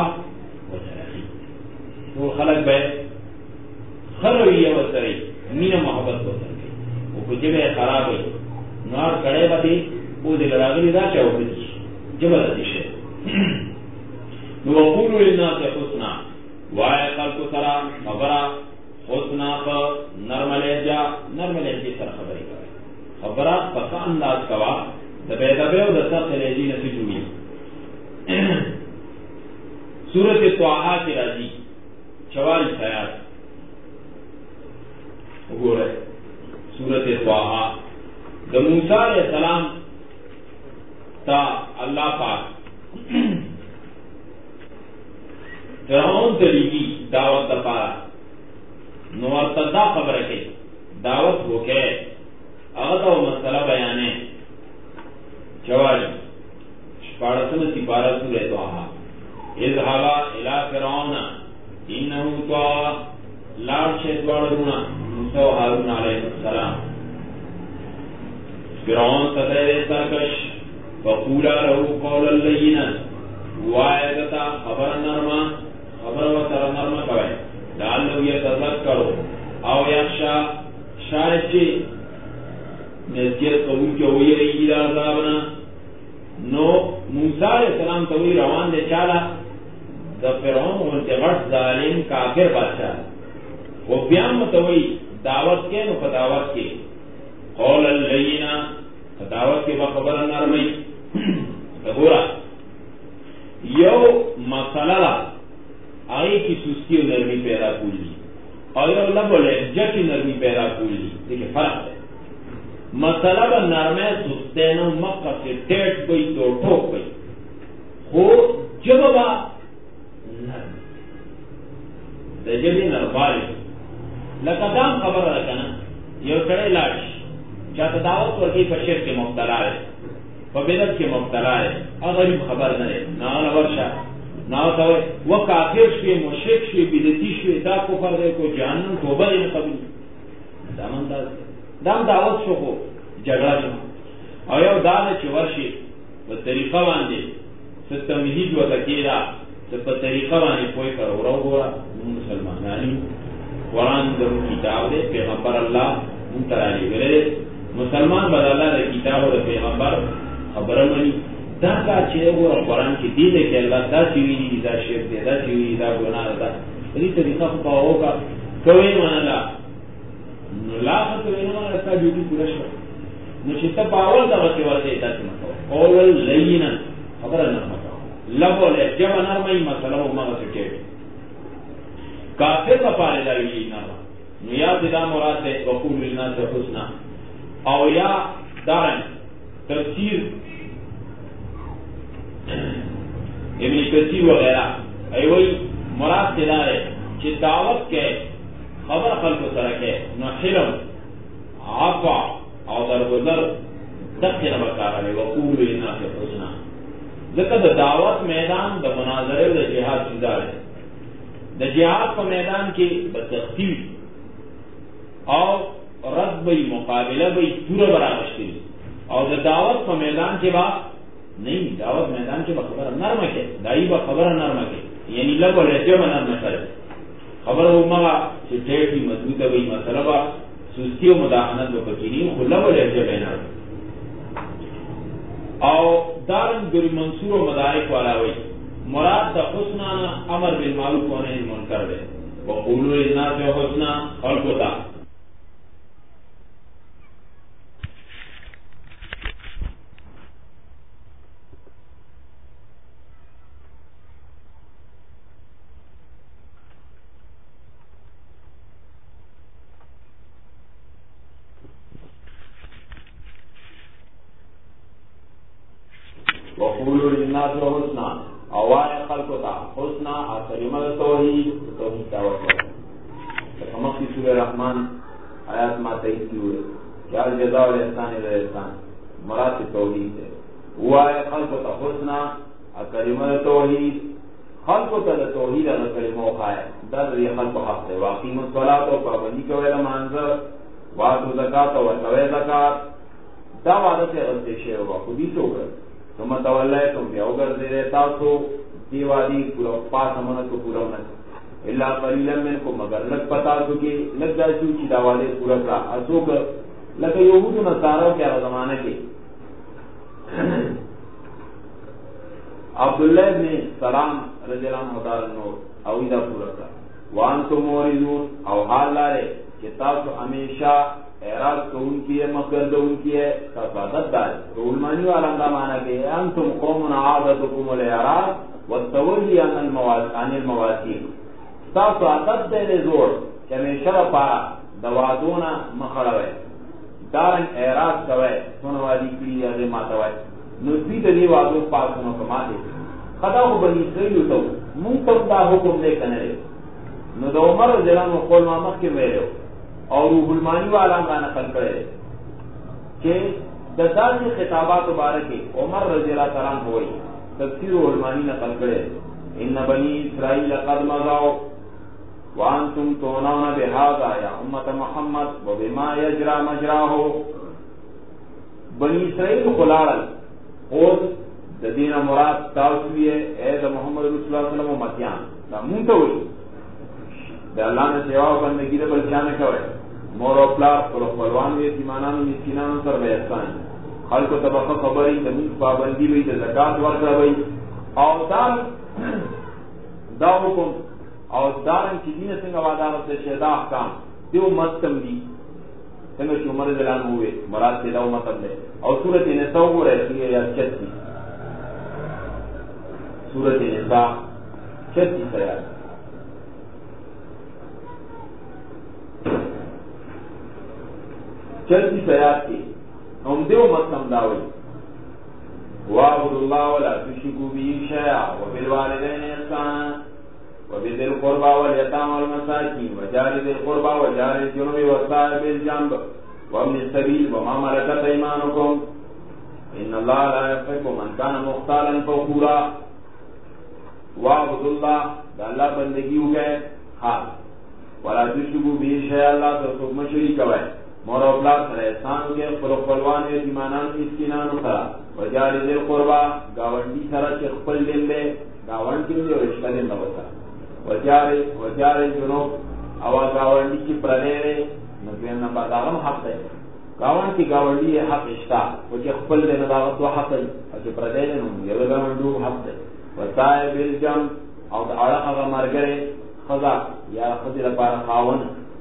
طول خلق بے خلویہ وطری مین محبت کو سکے وہ کچھ جب خراب ہے نار کڑے باتی وہ دل راغلی دا چاہو کچھ جبردش ہے وقولوا للناس حسنا وائے خلق سرا خبرہ حسنا پا نرم لہجے سر خبری کرے خبرہ پسا انداز کوا دبے و دستا سلیجی نسی جوئی سورت طاہا کی راضی 44 آیات گورے سورت طاہا دا موسیٰ علیہ السلام تا اللہ پاک فرعون تلیگی دعوت دا پارا نورتدہ خبر کے دعوت ہو کے اغتا و مسئلہ بیانے جوالی شپارسن سپارہ سورت طاہا اذهبا الى فرعون انہو طاغا لار شیطوار رونا موسیٰ و حارون علیہ السلام فرعون ستر سرکش فقولا رہو قولا لینا وائدتا خبر نرما خبر و سر نرما کوئے لعلو یتذکرو او یخشا شاید چی نزیت قبول کے ہوئی رئی دا عذابنا نو موسیٰ علیہ السلام توی روان دے چالا دا فرعون انتغٹ ظالم کافر بادشاہ وہ بیان متوئی دعوت کے نو فتاوت کے قولا لینا فتاوت کے بخبر نرمی تغورا یو مسئلہ آئی کی سستی و نرمی پیدا کولی اور یو لب و لہجہ کی نرمی پیدا کولی دیکھیں فرق ہے مسئلہ با نرمے سستینو مقہ سے ٹیٹ بئی تو ٹھوک بئی ہو جب با نرمی دا جبی نربالی لکہ دام خبر رکھنا یو سڑے لاش چاہتا دعوت ورکی پر شرک کے مبتلا ہے پر بدعت کے مبتلا ہے غریب خبر نہ ہے نہ ورشا نہ ہوئے وہ کافر شوی مشرک شوی بدعتی شوی دا کفر دے کو جہنم توبہ دے قبول دام دعوت شو کو جگڑا شو او یو دادا چی ورشی و طریقہ باندے ست تمہید و تکیدہ ست پا طریقہ باندے کوئی کر رو گورا مسلمانانی قرآن در کتاب دے پیغمبر اللہ منترالی گرے مسلمان بد اللہ در کتاب و در پیغمبر خبر منی دا کا چیئے گورا قرآن کی دیدے کہ اللہ دا چیویدی دا شرک دے دا چیویدی دا گناہ دا ری طریقہ خطاو کا کوئی منالا لاخت کوئی منالا رسا جوٹی پورا شو نشتا پاول دا غصی ورده ایتا چی مکو قول لینا خبر نرمکو لبو لے جب نرمی مسئلہ و مغصی کیوی کافر پپارے دا ویلی نرم نو یا دا مراد دے وقول للناس حسنا او یا دارن تفسیر ابن کثیر وغیرہ ایوئی مراد دارے چی دعوت کے خبر خلق سرکے نو حلم عفا او درگزر دقی نبکارا لے وقول للناس حسنا ذکر دا دعوت میدان دا مناظرے دا جہاد شدار ہے دا جہاد کا میدان کی بدسختی اور رد بئی مقابلہ بئی پورا برابشتی اور دا دعوت کا میدان کے بعد نہیں دعوت میدان کے بخبر نرم کے دائی بخبر نرم کے یعنی لب اور رہتے نرم کرے خبر ہو مگا چھٹے کی مضبوط بئی مسئلہ با سستی و مداحنت و بکنی خلب و لہجہ بینا او دارن گری منصور و مدارک والا ہوئی مراد دا حسنانا امر بالمعروف و نہی منکر دے وقولوا للناس حسنا خلقو تا وقولوا للناس حسنا اوائے خلقو تا حسنا کلمہ توحید توحید دعوت کرو مکی سورہ رحمان آیات ما تئیس کی ہوئے کیا الجزاء والاحسان الی الاحسان مراد توحید ہے اوائے خلقو تا حسنا کلمہ توحید خلقو تا توحید اگر کلمہ خائے در یہ خلق حق ہے واقیم الصلاة و پابندی کو ویلا منظر واتو زکاة و توی زکاة دا وعدت غلطے شیئے ہوا خودی تو کر ثم تولیتم بیا وګرځئ تاسو دی وادي پورا پاس امانت پورا نه الا قليلا منكم مگر لک پتا تو کې لگ جائے چې دا والے پورا کا اسوک لکه یهود و نصارا کے زمانے کے عبداللہ بن سلام رضی اللہ عنہ تعالی او دا پورا کا وانتم موردون او حال لارے کہ تاسو ہمیشہ اعراض کو ان کی ہے مقرد ان کی ہے تفادت دار علمانی والا اندہ مانا کہ انتم قوم عادتکم الاعراض والتولی عن المواسیق تاسو عادت دے زور کہ ہمیشہ پارا دوادونا مخڑوے دارن اعراض کوئے سنوادی کلی یا دے ماتوئے نسبی دلی وادو پاسنو کماتے خدا کو بنی اسرائیل تو منتم دا حکم دے کنرے نو دا عمر جلان و قول مامک کے میرے اور روح المانی والا کا نقل کرے کہ دسال کی خطابات مبارکی عمر رضی اللہ تعالیٰ عنہ ہوئی تفسیر روح المانی نقل کرے ان بنی اسرائیل قد مضوا وانتم تونون بهذا یا امت محمد وبما یجرا مجراہ بنی اسرائیل خلال خود دین مراد تاوسوی ہے اے دا محمد رسول اللہ صلی اللہ علیہ وسلم امتیان دا مونتا ہوئی دا اللہ نے سیوا و بندگی دا بلچانے کوئے مور و پلار خلوان وی یتیمانانو مسکینانو سر بے احسان خلق و طبقہ خبری زمین پابندی وی زکاة ورکر وی او دا حکم او دارن چی دین سنگا وادارو سے شہدہ احکام دیو مستم دی سنگا چی عمر دلان ہوئے مراد سے داو مطلب دے او سورت نساء کو رہتی ہے یا 36 سورت نساء 36 آیات چلتی سیاد کی ہم دیو مستم داوئی وَعْبُدُ اللَّهَ وَلَا تُشْرِكُوا بِهِ شَيْئًا وَبِالْوَالِدَيْنِ إِحْسَانًا وَبِذِي ذي القربى واليتامى والمساكين وجار ذي القربى وجار الجنب والصاحب بالجنب وابن السبيل وما ملكت ايمانكم ان الله لا يحب من كان مختالا فخورا واعبدوا الله اللہ بندگی ہو گئے حال ولا تشركوا به شيئا اللہ تو حکم شریک ہے مور اولاد سره احسان کے خپلوان یتیمانان مسکینان سره وجار ذی القربى گاونډي سره چې خپل دین له گاونډي یو رشتہ دین نه وتا وجار جنوب او گاونډي چې پرلې نو دین نه بداغم حق ده گاونډي حق اشتا او چې خپل دین نه دعوت حق ده چې پرلې نو یو گاونډو حق ده وصائب الجم او هغه مرګره خدا یا خدای لپاره خاون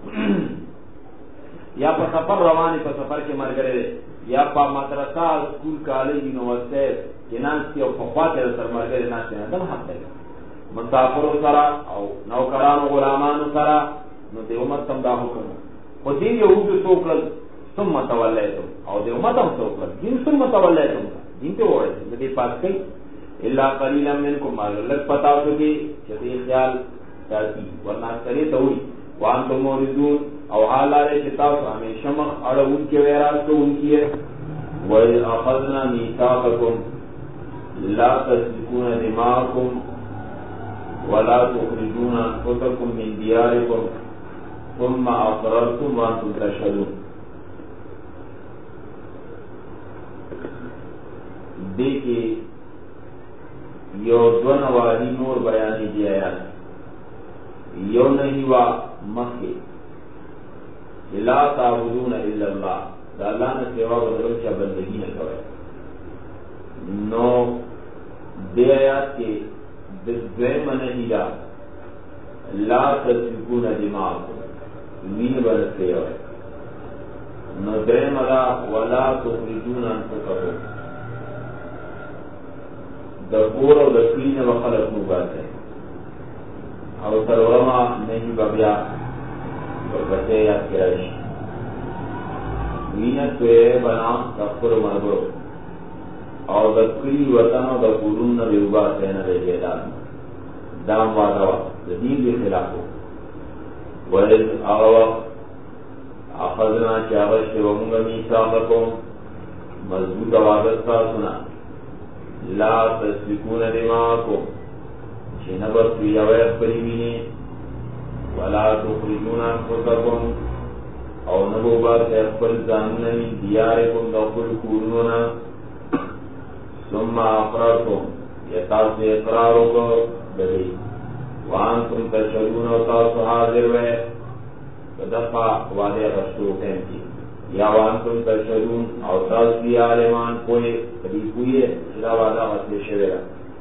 یا په سفر رواني په سفر کې مرګره یا په مدرسه سکول کالج یونیورسيټي کې ناشتي او په خواته سره مرګره ناشته نه ده حق ده مسافر سره او نوکران او غلامان سره نو د امت تم دا حکم خو دې یهود څوکل ثم تولیتم او د امت هم څوکل دین ثم تولیتم دین ته وایي دې پات کې الا قليلا منكم ما لک پتا ہو کہ چې خیال ساتي ورنہ کرے ته وي وانتم موردون او حالاره کتاب ہمیشہ مخ اڑون کے ویراز کو ان کی ہے وَإِذْ أَخَذْنَا مِيثَاقَكُمْ لَا تَسْفِكُونَ دِمَاءَكُمْ وَلَا تُخْرِجُونَ أَنفُسَكُمْ مِنْ دِيَارِكُمْ ثُمَّ أَقْرَرْتُمْ وَأَنْتُمْ تَشْهَدُونَ دیکھیں یو دون والی نور بیانی دی آیات یو نہیں وا مخی لا تعبدون الا اللہ دا اللہ نے سوا بدل چا بندگی نہ کرے نو دے آیات کے دویم نہیں لا تسفکون دماغکم وین برسے ہوئے نو دویم ادا ولا تخرجون انفسکم دکور و دکین و خلق نوبات ہے اور سرورما نہیں ببیا بچے یاد کرائش وینت توے بنا دکور مربرو اور دکری وطن و دکورون نبیوبات ہے نبی جیدان دام وادوا دین بھی خلافو وَإِذْ أَغَوَقْ اخذنا چاغش ومونگا میثاقکم مضبوط وعدتا سنا لا تسفکون دماءکم چنبت ویویت پریمینی ولا تخرجون انفسکم او نبوبات اقبل زاننی دیارکم دقل کورنونا ثم اقرارکم یتاس اقرارکم بدئی وانتم تشهدون و تاسو حاضر وے دفع وعدے غشتو ٹیم کی یا وانتم تشهدون او تاسو بھی عالمان کوئی کبھی کوئی ہے چلا وعدہ غسل شویرہ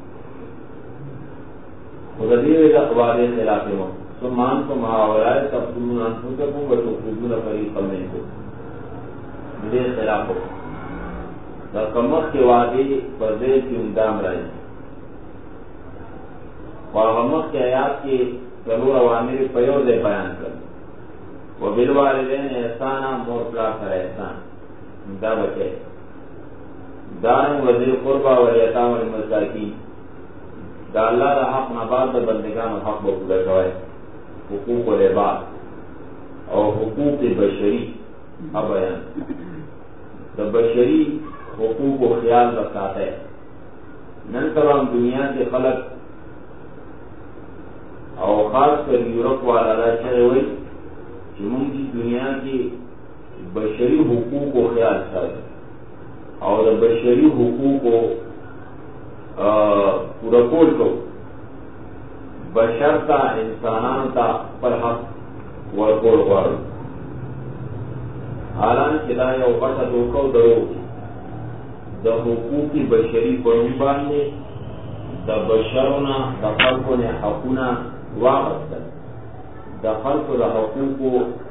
خددیر وعدے خلافی ہوں ثم انتم هؤلاء تقتلون انفسکم وتخرجون فریقا منکم بدے خلاف ہو کمک کے وعدے بزیر کی اندام رہے وغمق کے آیات کے ضرور اوامر پیوز بیان کر وبالوالدین احسانا مور پلا کر احسان دا بچے دان وذی القربى والیتام والمساکین دا اللہ دا حق نبات دا بندگان حق بکولے کوئے حقوق العباد اور حقوق بشری بیان دا بشری حقوق و خیال رکھاتا ہے نن تمام دنیا کے خلق اور خاص کر یورپ والا چاہے ہوئی کہ مونږ کی دنیا کی بشری حقوق کو خیال ساتھ اور بشری حقوق کو پورا کول کو بشر تا انسانان تا پر حق ورکول غواړو حالانکه دا یو پټه دوکه او درو د حقوق بشری په نوم باندې د بشرونه د خلکو نه حقونه واغستل د خلکو د حقوقو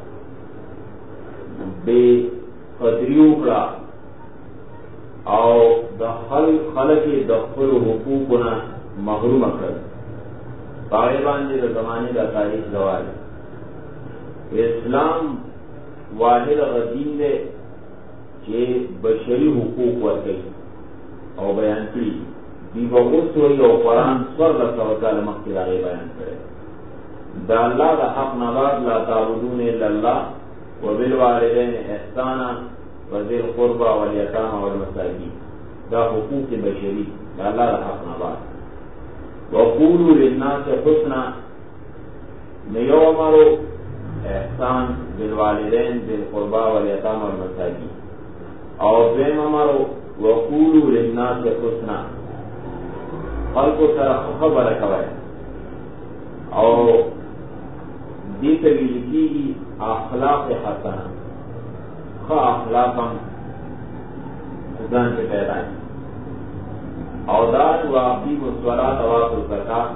بے قدری وکړه او د خلک د خپل حقوقونه محروم کړل پای باندې د زمانه د تاریخ زوال اسلام واحد غدین دی چې بشری حقوق ورکړي او بیان کړي دی وګورئ او قرآن سور لسو کال مخکې راغی بیان کړی دا اللہ دا حق نباد لا تعبدون الا اللہ وبالوالدین احسانا وذی القربى والیتامى والمساکین، دا حقوق بشری دا اللہ دا حق نباد. وقولوا للناس حسنا، نیو امرو احسان بالوالدین بالقربى والیتامى والمساکین، اور دویم امرو وقولوا للناس حسنا، خلقو سر خبر کوئے. اور دیتا بھی لکھی گی اخلاق حسنہ، خواہ اخلاقا زن کے پیدا ہے. اور دار واقعی الصلاۃ وآتوا الزکاۃ،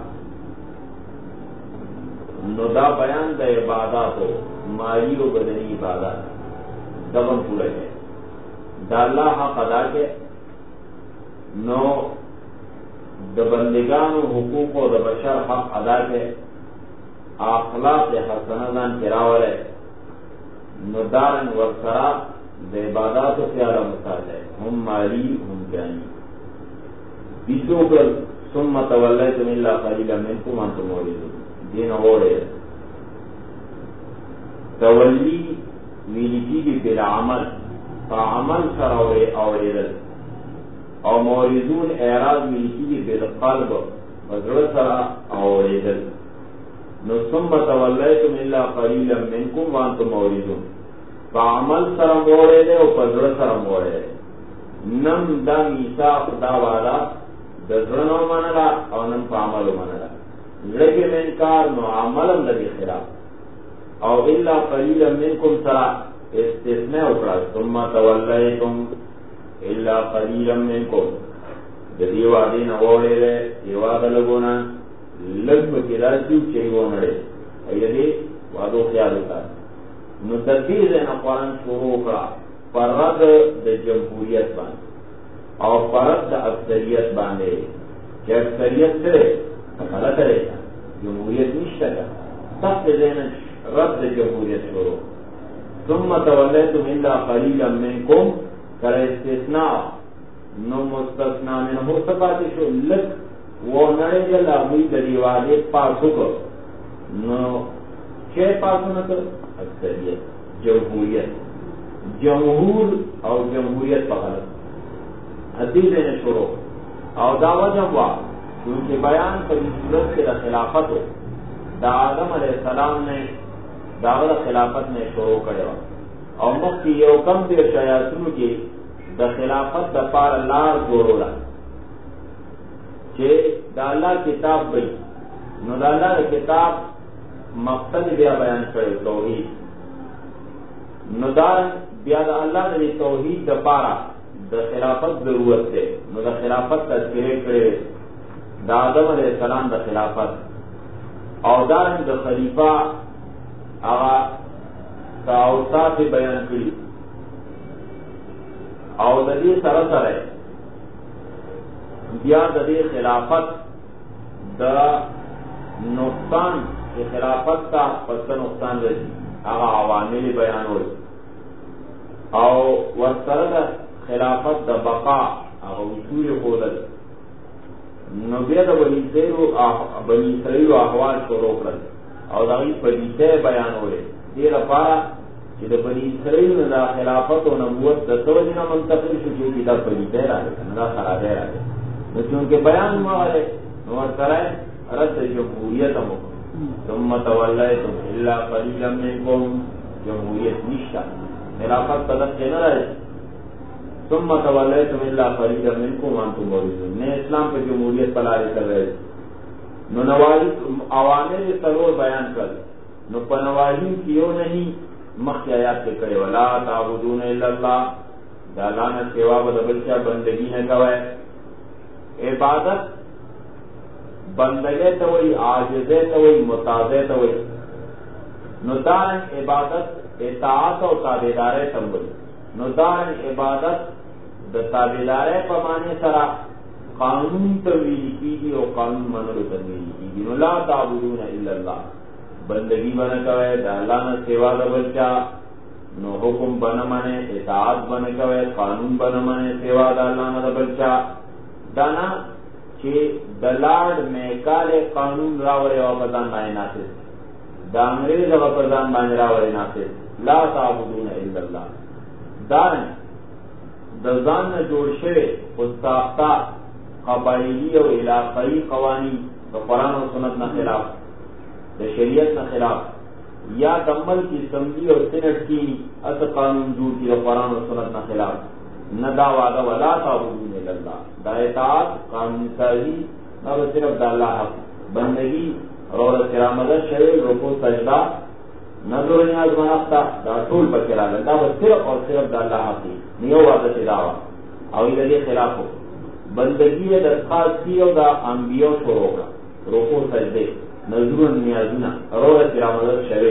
نو دا بیان دا عبادات ہو مالی و بدنی عبادات دبن پورے ہے. دا اللہ حق ادا کے نو دا بندگان و حقوق و دا بشر حق ادا کے اخلاق حسنہ دان کراول ہے. نو دارن ورسرا دا عبادات و سیارہ مثال ہے، ہم مالی ہم جانی. بیسو کل ثم تولیتم الا قلیلا منکم انتم موردون، دین اوڑے تولی ویلکی کی بالعمل، فعمل سر اوڑیدل، اور موردون اعراض ویلکی کی بالقلب، وزر سر اوڑیدل. نو ثم تولیتم الا قلیلا منکم وانتم موردون، فعمل سر اوڑیدے اور وزر سر اوڑیدے. نم دا میثاق دا وعدہ دزرنو منلا او نم فعملو منلا، لگے منکار نو عملم لگے خلاف. او الا قلیلا منکم سرا استثناء اکڑا، ثم تولیتم الا قلیلا منکم، جدی وعدین اوڑے لے یہ وعدہ لگونا لگ بکراسیو چیگو نڑے ایدی وعدو خیال ہوتا. نو تدبیر قرآن شروع اکڑا پر رد دا جمہوریت باندے اور فرد دا اکثریت باندے، کہ اکثریت سے غلط رہے گا، جمہوریت نشتا گا، سخت ذہن رد جمہوریت شروع. ثم تولیتم الا قلیلا منکم کر استثناء، نو مستثناء من ہو سکاتے شو لک وہ نڑے جل آگوی دری والے پاسو کو، نو چھ پاسو نکر اکثریت جمہوریت، جمہور اور جمہوریت پکڑ حدیث نے شروع. اور دعوت جب ہوا کیونکہ بیان پر صورت کے خلافت ہو، دا آدم علیہ السلام نے دعوت خلافت میں شروع کرے ہوا. اور مفتی یہ حکم دے شیاطین کی دا خلافت دا پار لار گورولا کہ دا اللہ کتاب بئی، نو دا اللہ کتاب مقصد بیا بیان کرے توحید، نو دا بیا دا اللہ نے توحید دا پارا دا خلافت ضرورت ہے. نو دا خلافت تذکرے کرے دا آدم علیہ السلام دا خلافت، اور دارن دا خلیفہ آغا دا اوصاف بیان کری. اور دا دی سرسر ہے بیا دا دی خلافت دا نقصان کی خلافت تا پس نقصان رسی آغا عوامل بیان ہوئی. اور وسرد خلافت دا بقا اگا اصول خودل. نو بیا دا بنی اسرائیل احوال شروع کرد اور دا غیب پدیسے بیان ہوئے. دیر پارا کہ دا بنی اسرائیل دا خلافت و نبوت دا سوجنا منتقل شکے کی دا پدیسے را لے دا خرابے را لے. نو چونکہ بیان ہوا ہے نو سرائے رد جمہوریت مکم. ثم تولیتم الا قلیلا منکم، جمہوریت نشتا، خلافت پدت کے نہ رہے. ثم تولیتم الا قلیلا منکم وانتم موردون، نے اسلام پہ جمہوریت پلارے کر رہے. نو نواہی عوامل سرور بیان کر، نو پنواہی کیوں نہیں مخی آیات کے کرے ولا تعبدون الا اللہ، دالانا سوا بدبلچہ بندگی نہ کوئے. عبادت بندگے توئی، عاجزے توئی، متاضع توئی. نو دارن عبادت اطاعت و تابعدارے تنبلی. نو دارن عبادت دا تابعدارے پمانے سرا قانون تویلی کی گی اور قانون منلو تویلی کی گی. نو لا تعبدون الا اللہ، بندگی بنا کوئے دالانا سوا دا بلچا، نو حکم بنا منے، اطاعت بنا کوئے، قانون بنا منے سوا دالانا دا بلچا. دانا کہ دلاڑ میں کالے قانون راورے و بدان نائے ناسس دا انگریز اگر پردان بانجرا ولی ناصر لا تعبدون الا اللہ دارن دزان نے جوڑ شوے خودساختہ قبائلی اور علاقائی قوانین دا قرآن و سنت نہ خلاف دا شریعت نہ خلاف یا دمل کی اسمبلی اور سینٹ کی اس قانون جور کی دا قرآن و سنت نہ خلاف نہ دا وعدہ ولا تعبدون الا اللہ دا اطاعت قانون سازی نہ صرف دا اللہ حق بندگی اور کرامت شریع رکوع سجدہ نظر نیاز منافتا دا طول بکرا لگا بس صرف اور صرف دا اللہ حق نیو وعدہ سے دعویٰ اور یہ خلاف ہو بندگی درخواست کی اور دا انبیاء شروع کا رکوع سجدے نظر نیازنا اور کرامت شریع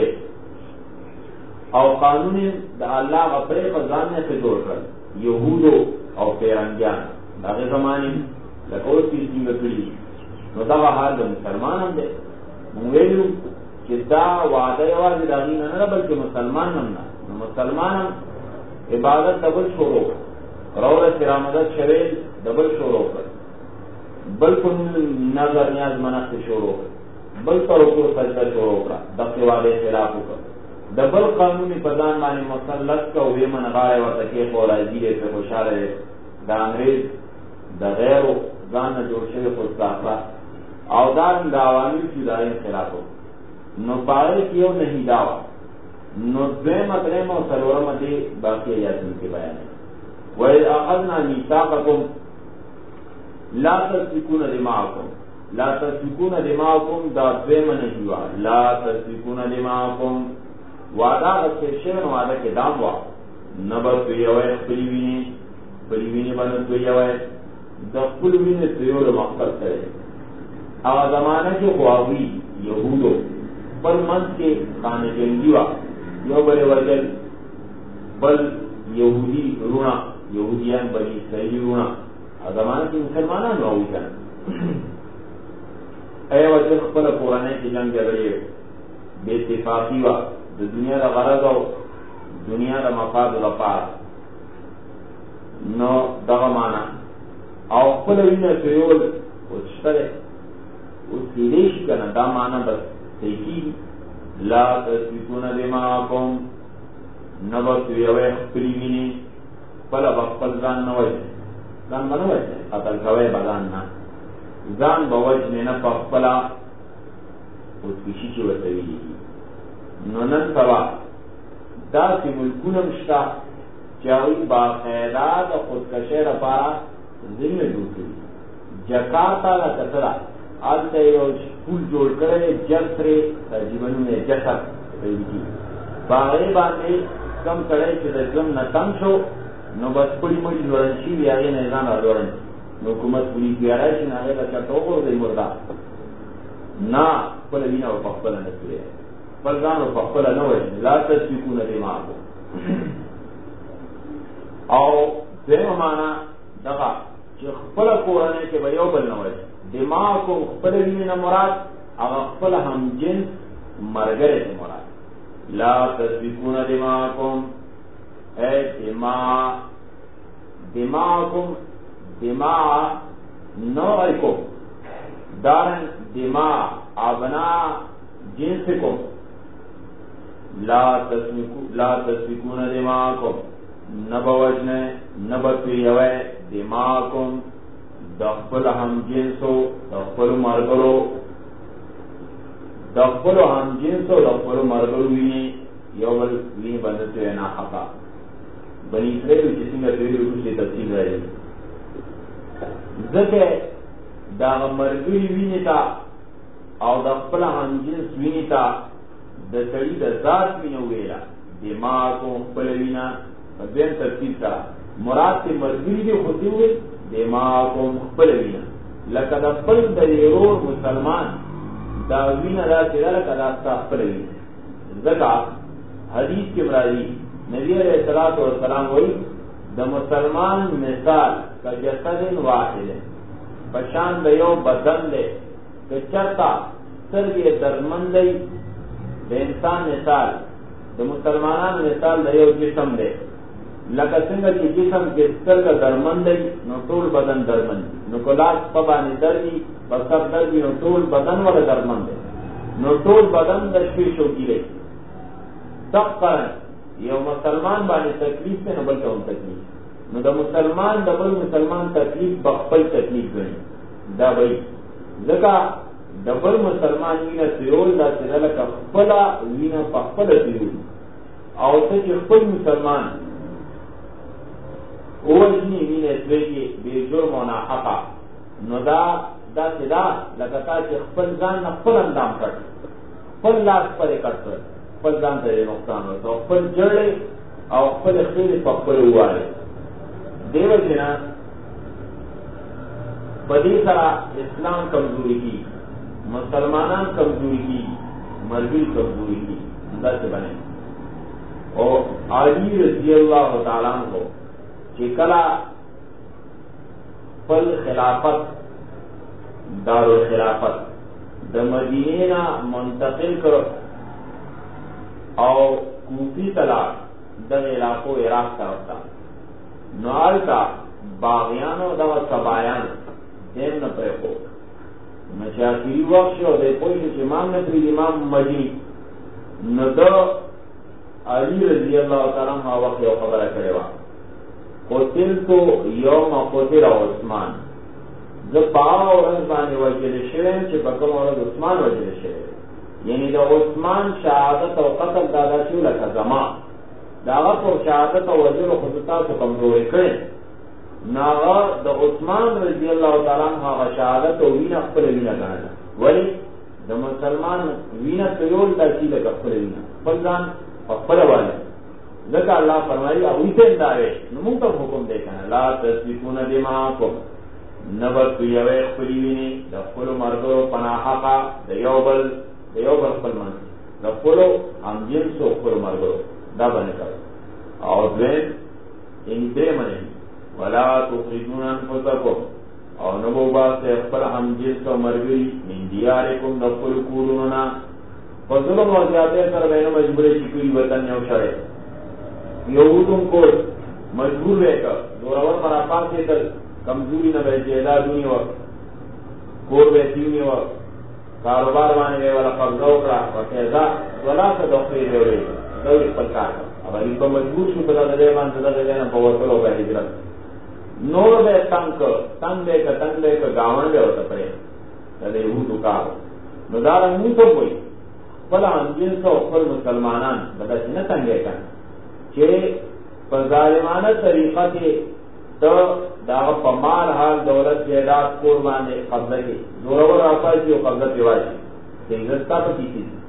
اور قانون دا اللہ غفرے فضانے سے جوڑ کر یہودو اور پیرنگیان داغے زمانے لکوز کی اسی مکلی نو دا حال دا مسلمان ہم دے مویلو کہ دا وعدہ یواز داغین نہ بلکہ مسلمان ہم نا مسلمان ہم عبادت دبل شروع کر رور کرامت شریع دبل شروع کر بل کن نظر نیاز منافت شروع کر بل ترکو سجدہ شروع کر دقی والے خلاف کر دبل قانونی پردان مانی مسلط کا ہوئے من غائے و تکیف و رائزیرے پہ خوشا رہے دا انگریز دا غیر و زان جوڑ شوے خود ساخلا او دارن دا عوامی کی دارین خلاف ہو نو پارے کیوں نہیں دعویٰ نو دوے مطرم و سلورم دے باقی ایاتن کے بیان ہے وَإِذْ أَخَذْنَا مِيثَاقَكُمْ لَا تَسْفِكُونَ دِمَاءَكُمْ لَا تَسْفِكُونَ دِمَاءَكُمْ دا دوے منہیوا لا تَسْفِكُونَ دِمَاءَكُمْ وعدہ غصر شون وعدہ کے دام وا نبر تویوئے پریوینی بند تویوئے دخل وین تویول مقصد کرے اور زمانہ کے خواہی یہودو پر منز کے خانہ جنگیوا یو بلے وجل بل یہودی رونا یہودیان بنی اسرائیلی رونا اور زمانہ کے مسلمانان راوی کنا اے وجل خپل قرآن کی جنگ جگڑے بے اتفاقی وا دنیا دا غرض او دنیا دا مفاد و لپار نو دغا مانا او خپل وینا سیول وچتره او سیلیش کنا دا مانا بس تیکی لا تسفکون دماغکم نبت ویوے خپلی وینی پلا بخپل زان نوج زان بنوج قتل کوئے بزان نا زان بوج نینا پخپلا اس کشی چی وطویلی کی نونن سوا دا سی ملکون مشتا چاوی باقیدات خودکشی رفارا ذمہ دوسری جکارتا دا کسرا آلتا یو پول جوڑ کرے جسر جیبنو میں جسر پیدی باغی باندے کم کرے چی دا جم نتم شو نو بس پولی مجی لورنشی بیاغی نیزان را لورنشی نو حکومت پولی پیارای چی ناغی دا چرطو گو دی مردہ نا پلوینا و پخپلا نسوئے فلزان و فقفل نوش لا تسفکون دماغکم او دیم مانا دقا چی خپل قرآنے کے بیو بل نوش دماغکم خپل وین مراد اگا خپل ہم جنس مرگر سے مراد لا تسفکون دماغکم اے دماغکم دماغ نوعکم دارن دماغ ابنا جنسکم لا تسفکون دماغکم نبوجن نبتویوے دماغکم دخپل ہم جنسو دخپل مرگلو دخپل ہم جنسو دخپل مرگلو وینی یوبل وینی بندتوی نا حقا بنی اسرائیل جسنگ تویلی روش لی تفصیل رہی ذکر دا مرگلی وینی تا او دخپل ہم جنس وینی تا دا سڑی دا ذات وینا ویلا دماغ کو خپل وینا دین ترتیب کرا مراد سے مرگری دے خودی ہوئے دماغ کو خپل وینا لکہ دا خپل دا ایرور مسلمان دا وینا دا تیرا لکہ دا خپل وینا ذکا حدیث کے برادی نبی علیہ السلام وی دا مسلمان مثال کا جسد واحد ہے پشان دا یو بدن دے کہ چرتا سرگی درمند دے دا انسان مثال دا مسلمانان مثال دا یو جسم دے لکہ سنگا کی جسم کے سرگا درمند دے نو طول بدن درمند نو کلاس پبانی دردی بسر دردی نو طول بدن والا درمند دے نو ټول بدن د شپې شوقي دی. دقه یو مسلمان باندې تکلیف نه بل ته تکلیف، نو د مسلمان د بل مسلمان تکلیف بخپل تکلیف ګڼي. دا وایي ځکه د بل مسلمان وینه تیرول دا چې لکه خپله وینه په خپله تیرول، او ته چې خپل مسلمان ووژني وینه تویږي بې جرم او ناحقه، نو دا داسې ده لکه تا چې خپل ځان نه خپل اندام کړ، خپل لاس پرې کټ کړ، خپل ځان ته یې نقصان ورته، خپل جړې او خپل خېلې په خپل ووالې. دې وجې نه په دې سره اسلام کمزوري کېږي، مسلمانان کمزوري کېږي، ملګري کمزوري کېږي. داسې بنئ. او علی رضی اللہ تعالیٰ عنہ چې کله خپل خلافت دارالخلافت د مدینې نه منتقل کړ او کوفی ته لاړ، دغه علاقو عراق طرف ته، نو هلته باغیانو دغه سبایانو دین نه پرېښود. نو چې آخري وخت شو دی پوه شو چې امام نه پرېږدي، امام مجي، نو ده علی رضی اللہ تعالیٰ عنہ وقت یو خبره کړې وه، قتلت یوم قتل عثمان، زه په هغه ورځ باندې وژلی شوی یم چې په کومه ورځ عثمان وژلی شوی، یعنې د عثمان شهادت او قتل دا داسې و لکه زما د هغه په شهادت او وژلو خو زه تاسو کمزورې کړې، نو هغه د عثمان رضی الله تعالی عنه هغه شهادت او وینه خپله وینه ګڼله. ولې د مسلمان وینه تویول داسې لکه خپله وینه، خپل ځان په خپله والي، ځکه الله فرمایي هغوی ته هم دا وی، نو موږ ته حکم دی که نه لا تسفکون دماءکم، نه به تویوئ خپلې وینې د خپلو ملګرو په ناحقه د یو بل خپل منځ د خپلو همجنسو خپلو ملګرو، دا به نه کوئ. او دویم درې منې ولا تخرجون انفسکم، او نه به وباسئ خپل همجنسو ملګري من دیارکم د خپلو کورونو نه، په ظلم او زیاتۍ سره به یې نه مجبوره چې کړي وطن یو شړی. یهودم کور مجبور به یې کړ، زورور به راپاڅېدل، کمزوري نه به یې جایداد ونیوه، کور به یې ونیوه، کاروبار باندې به یې وله قبضه وکړه، ورته ځه دوه لاسه د خولې جوړېږي، ده یې خپل کار کړ. غریب به مجبور شو په دغه ځای باندې دغه ځای نه په وتلو به هجرت. نور به یې تنګ کړ، تنګ به یې کړ، ګاونډ به یې ورته پرېږد، دا د یهودو کار. نو دا رنګ موږ هم وایي خپل همجنس او خپل مسلمانان به داسې نه تنګی کړه چې په ظالمانه طریقه کې ته د هغه په مال حال دولت جایداد کور باندې قبضه کړي، زورور راپاڅي او قبضه پرې واچي، د عزت ستا په کیسې دي.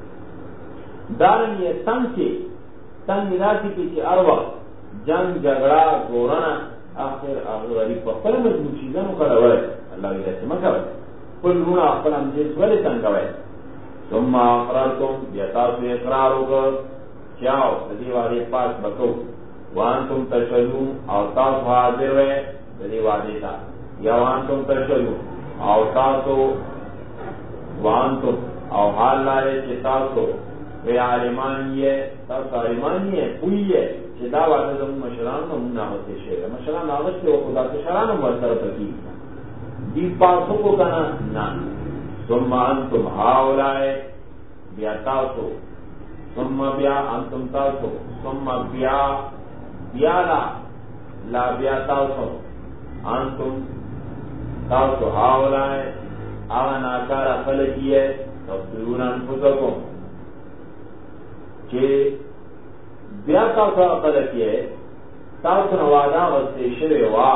دارنګ یې تنګ کې تنګ یې داسې کړي چې هر وخت جنګ جګړه زورنه اخر هغه غریب په خپله مجبور شي. ځان وکړوئ، الله وایي داسې مه کوئ، خپل وروڼه خپل همجنس ولې تنګ کوئ. ثم اقررتم، بیا تاسو اقرار وکړ چې او د دې وعدې پاس به کوو، وانتم تشهدون، او تاسو حاضر وئ د دې وعدې ته، یا وانتم تشهدون او تاسو وانتم او حال لرئ چې تاسو وی عالمان یې، تاسو عالمان یې پوه یې چې دا وعده زموږ مشرانو نه مونږ نه اخیستې شوې ده، مشران اخیستې وه خو دا کشران هم ورسره پکې دي، پاس وکړو که نه. ثم انتم هؤلاء، بیا تاسو، ثم بیا انتم تاسو، ثم بیا لا بیا تاسو، انتم تاسو هؤلاء هغه ناکاره خلک یې تقتلون انفسکم چې بیا تاسو هغه خلک یې تاسو نه وعده اخیستې شوې وه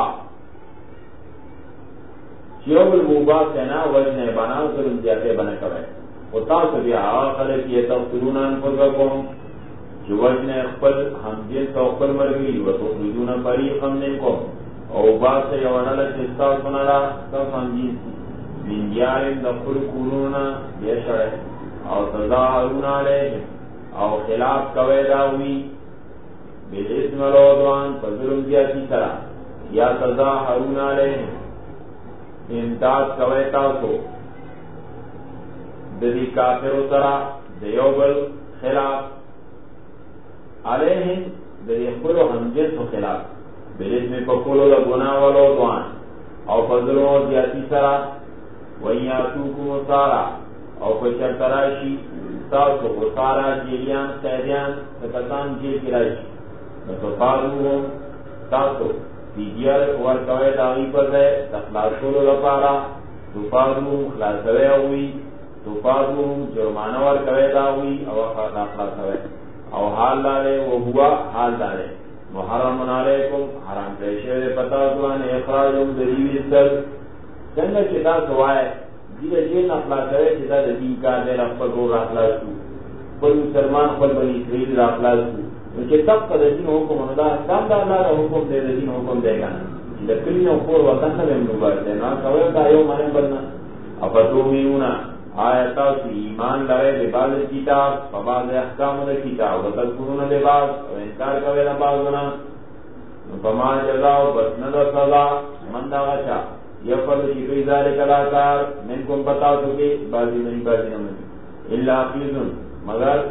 چې یو بل مباسطه نه وجنه بنا ظلم زیاتې بنه کوي، او تاسو بیا هغه خلک یې تقتلون انفسکم چې وجنه خپل همجنس او خپل ملګري، وتخرجون فریقا منکم، او باسه یو ډله چې ستاسو نه ده، ستاسو همجنس من دیارهم د خپلو کورونو نه بیا شړئ، او تظاهرون علیهم، او خلاف کوئ د هغوی بالاسم والعدوان، په ظلم زیاتي سره، یا تظاهرون علیهم امداد کوئ تاسو د دې کافرو سره د یو بل خلاف، علیهم د دې خپلو همجنسو خلاف، بالاسم په کولو د ګناه والعدوان او په ظلم او زیاتي سره، وان یاتوکم اسارا، او کوچر تراشی تاسو غسارا جیلیان قیدیان تکتان جیل کی راشی نتفادو تاسو فیدیار ورکوی داغی پزے تخلاصولو لپارا تفادو خلاصوی ہوئی تفادو جرمانہ ورکوی داغی او خلاصوی او حال دارے وہ ہوا حال دارے محرم علیکم حرام پیشے پتا دوان اخراجم دریوی سل سنگا چتا سوائے دیگر جیل نخلاص ہوئے چتا دین کار دے رفل رو راخلاص کو پر مسلمان خل بنی اسرائیل راخلاص کو انچہ تب کا دین حکم انہا احکام دا اللہ دا حکم دے دین حکم دے گا لکلی نوکور وطن نبی منوبار دے نا کوئی دا یو مانے بلنا افتو میونا آیتا سی ایمان لرے لباز کتاب فباز احکام دا کتاب وتذکرون لباز و انکار کوئے لبازنا فما جزاو بس ندر سزا من دا غشا یفر شکری ذالک الاکار من کم بتاو سکے بازی نمانی اللہ خیزن مگر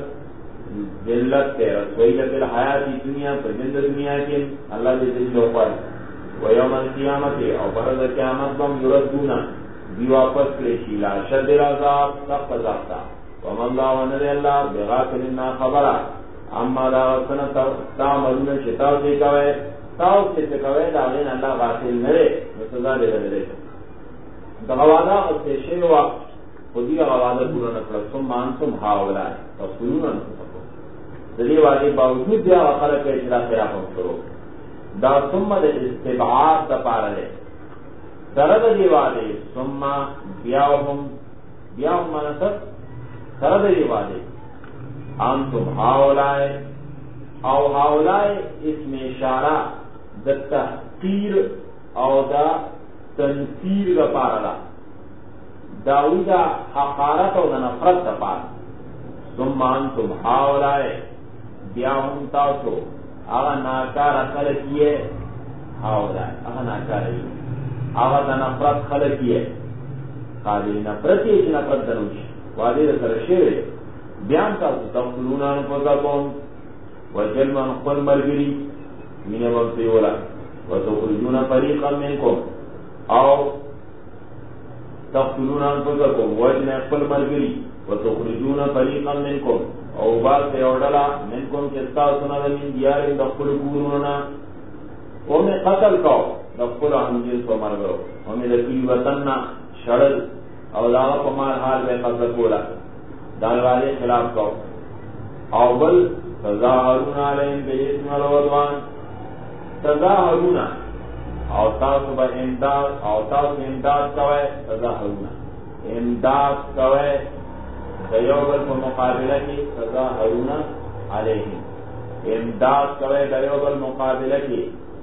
ذلت تے رسویلت الحیاتی دنیا پر جند دنیا کے اللہ دے دل پائے ویوم القیامت او برد قیامت بم یردونا بھی واپس کریشی لا شد العذاب سخت عذابتا وم اللہ وند اللہ بغافل انا خبرا اما دا وسنہ تعملون شتاو سے کوئے تاو سے کوئے داغین اللہ غافل نرے سزا دے دے دا غوادہ سے شیوا خودی غوادہ پورا نکڑا ثم انتم هؤلاء تقولون انفسکم دلی والی باوجود دیا خلق کے اجرا خلاف کرو دا ثم دے استبعاد دا پارا دے درد دی والی ثم بیاهم منصب درد دی والی انتم هؤلاء او هؤلاء اسم اشارہ دا تحقیر او دا تنفیر دا پارا دا داوی دا حقارت او دا نفرت دا پارا ثم انتم هؤلاء بیاهم تاسو آغا ناکار خلقیے هؤلاء آغا ناکار آغا دا نفرت خلقیے قادر نفرتی ایچ نفرت دنوش وادی دا سرشیوے بیان تاسو تقتلون انفسکم وجلمن خل مرگری من وقتیولا وتخرجون فریقا منکم او تقتلون انفسکم وجن خل مرگری وتخرجون فریقا منکم او بعض سے اوڑلا منکم چستا سنا من دیار دخل کوروننا ومن قتل کو دخل حنجل سو مرگرو ومن لکی وطننا شرد او داغا پمار حال بے قتل کولا دانوالے خلاف کو او بل تظاہرون علیہم بالاسم والعدوان تظاہرون او تاسو با امداد او تاسو امداد کوئے تظاہرون امداد کوئے دیوبل کو مقابلہ کی تظاہرون علیہم امداد کوئے دیوبل مقابلہ کی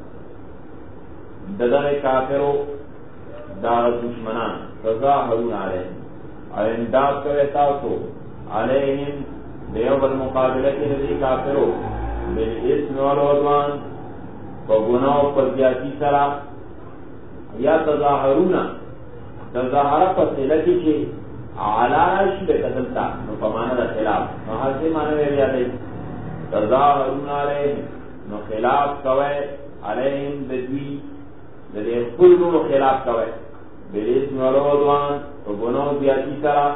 ددر کافرو دار دشمنان تظاہرون علیہم اور امداد کوئے تاسو علیہم دیو بالمقابلہ کی رضی کافرو بالاسم والعدوان و گناہ پر زیادتی سرا یا تظاہرون تظاہرہ پر سلکی چھے علاشی بے قتلتا نو پمانا دا خلاف نو حاصل مانا بے بیادے تظاہرون علیہم نو خلاف کوئے علیہم بدوی دے خلقوں نو خلاف کوئے بالاسم والعدوان و گناہ زیادتی سرا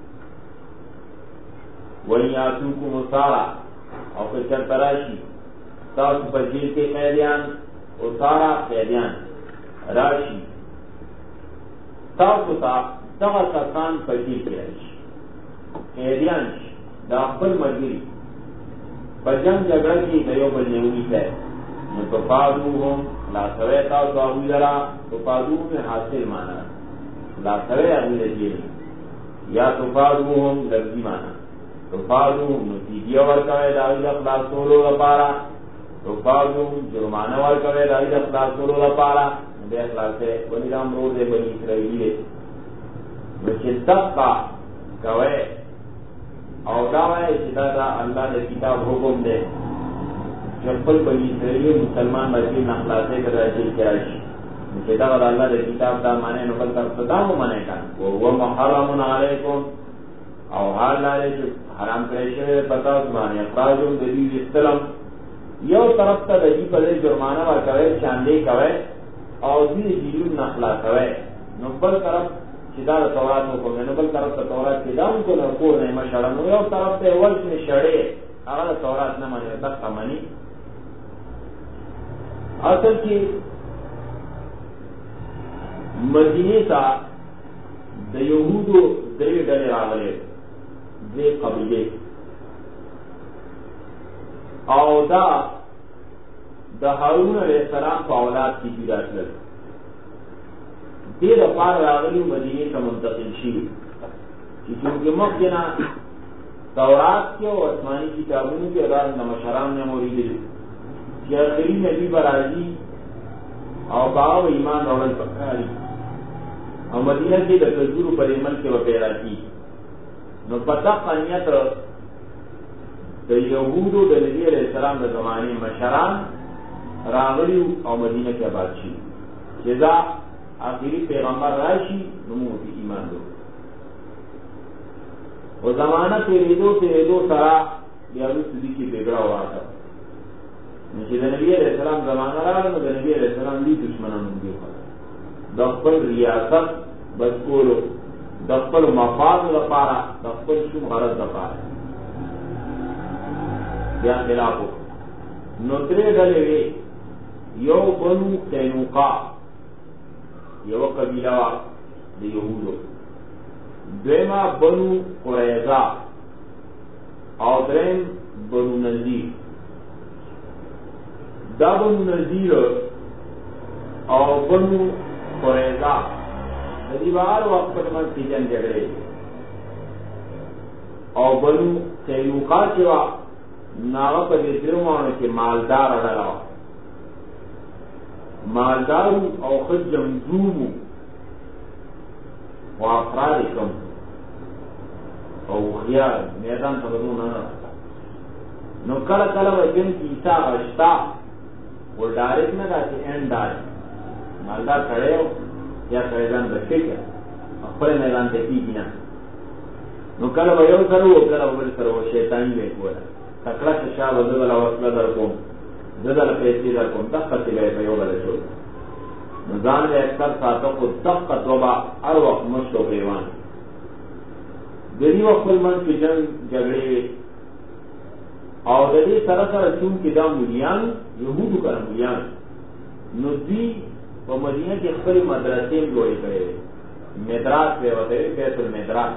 وہی آتوکو مسارا اور کچر تراشی تاس بجیل کے قیدیان اتارا قیدیان راشی تاس اتا دغا سرطان بجیل کے راشی قیدیان داخل مجیل بجنگ جگڑ کی دیو بلنیونی ہے متفادوهم لا سوے تاس آہوی لرا تفادوهم میں حاصل مانا لا سوے آہوی لجیل یا تفادوهم لفظی مانا تفادوهم نتیجی ورکوے داوی اخلاص سولو لپارا تفادوهم جرمانہ ورکوے داوی اخلاص سولو لپارا بے اخلاص ہے ونظام روز بنی اسرائیلی ہے وچتق کا کوے او داوے چتا دا اللہ دے کتاب حکم دے جبل بنی اسرائیلی مسلمان مرکی نخلاصے کر رہے کراشی چتا دا اللہ دے کتاب دا مانے نقل کر صدامو مانے کا وہ محرم علیکم او حال لارے جو حرام پریشن پتا اسمانی اخراجوں دلیل استلم یو طرف تا دجی پدے جرمانہ ورکوے چاندے کوے او دی جیلون نخلا کوے نبل طرف چې دا تورات حکم نه بل طرف ته تورات کې دا هم کوله کور نه مشړه نو یو طرف ته ول چې شړې هغه تورات نه مانی دغه مانی اصل کې مدینه ته د یهودو درې ډلې راغلې دې قبیلې او دا د هارون علیه السلام په اولاد کې پیدا کړل دې لپاره راغلي مدینه ته منتقل شي چې څنګه مخکې نه تورات کې او آسماني کتابونو کې دا د مشران نه موریدل چې اخري نبی برازي او باو ایمان اورل پکاري او مدینه کې د کلتورو پر عمل کې وپیرا کی نو پتا قانیت د یهودو د نبی علیہ السلام د زمانه مشران راغلی او مدینه کې آباد شي چې دا آخری پیغمبر راشي نو موږ ایمان لرو او زمانہ تیریدو سره بیا وروسته دي کې بګړه واټه نو چې د نبی علیہ السلام زمانه راغله نو د نبی علیہ السلام دي دشمنانو دي د خپل ریاست بچکولو د خپل مفاد لپاره د خپل شوم غرض لپاره بیا خلافو نو درې ډلې وي یو بنو قینوقا یو قبیله وا د یهودو دویمه بنو قریظه او دریم بنو نذیر دا بنو نذیر او بنو قریظه د دې بار وخت په من کې جنگ جګړې او بنو قینوقا چې وا ناغه په دې درمانه کې مالدار راغله مالدار او خجم زومو و افراد کم او خیار میدان ته بدون نه نو کله کله وجن کی تا اشتا و ډایرکټ نه راځي ان دای مالدار کړو یا کړهان د فکر خپل میدان ته کیږي نه نو کله یو سره او کله بل سره شیطان وی کوله تکړه چې شاه بدل او وصله در کوم زدل پیسې در کوم دغه څه به په یو بل شو نظام له اکثر ساتو کو دقه توبه هر وخت مشتو پیوان دغه وخت من کې جنگ جګړې او د دې سره سره چون کې دا مليان يهودو کړه مليان نو دي په مدینه کې خپل مدرسې جوړې کړې مدرسې به وته بیت المدرس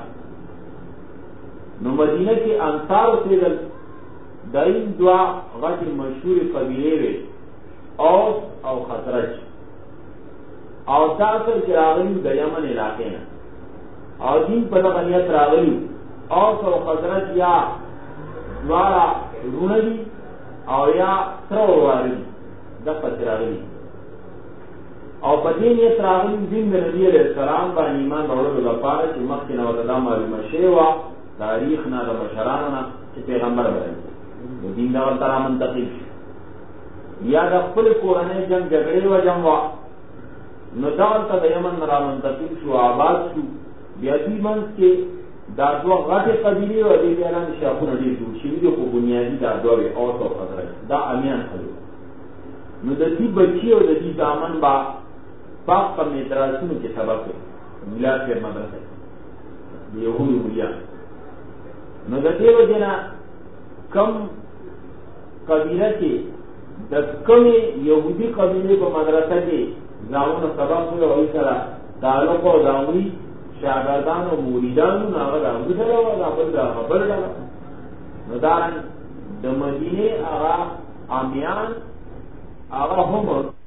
نو مدینه کې انصار اوسېدل دایم دعا غټ مشهور قبیله وي اوس او خزرج او تاسو چې راغلي د یمن علاقې نه او دین په دغه نیت راغلي اوس او خزرج یا دوارا رونی او یا ترور واري د پاتې راغلي او په دې نیت راغلي دین د نبی عليه السلام باندې ایمان اورلو لپاره چې مخکې نو د معلومه شی و تاریخ نه د بشرانو نه چې پیغمبر باندې دین دا ورته منتقل یا د خپل کورنۍ جنگ جګړې و جنگ وا نو دا ورته د یمن را منتقل شو آباد شو بیا دې منځ کې دا دوه غټې قبیلې او دې اعلان شاخونه دي چې دې خو بنیادی دا دوه او څو خبره دا امیان خلک نو د دې بچي او د دې ځامن با پاک په مدرسونو کې سبق ملات په مدرسې يهودي مليان نو د دې وجنه کم قبیله کې د کمی یهودي قبیله په مدرسه کې ځاونه سبق وایي سره تعلق او ځاوي شاګردان او مریدان هغه راوځي سره دا خبر ده نو دا د مدینه هغه امیان هغه هم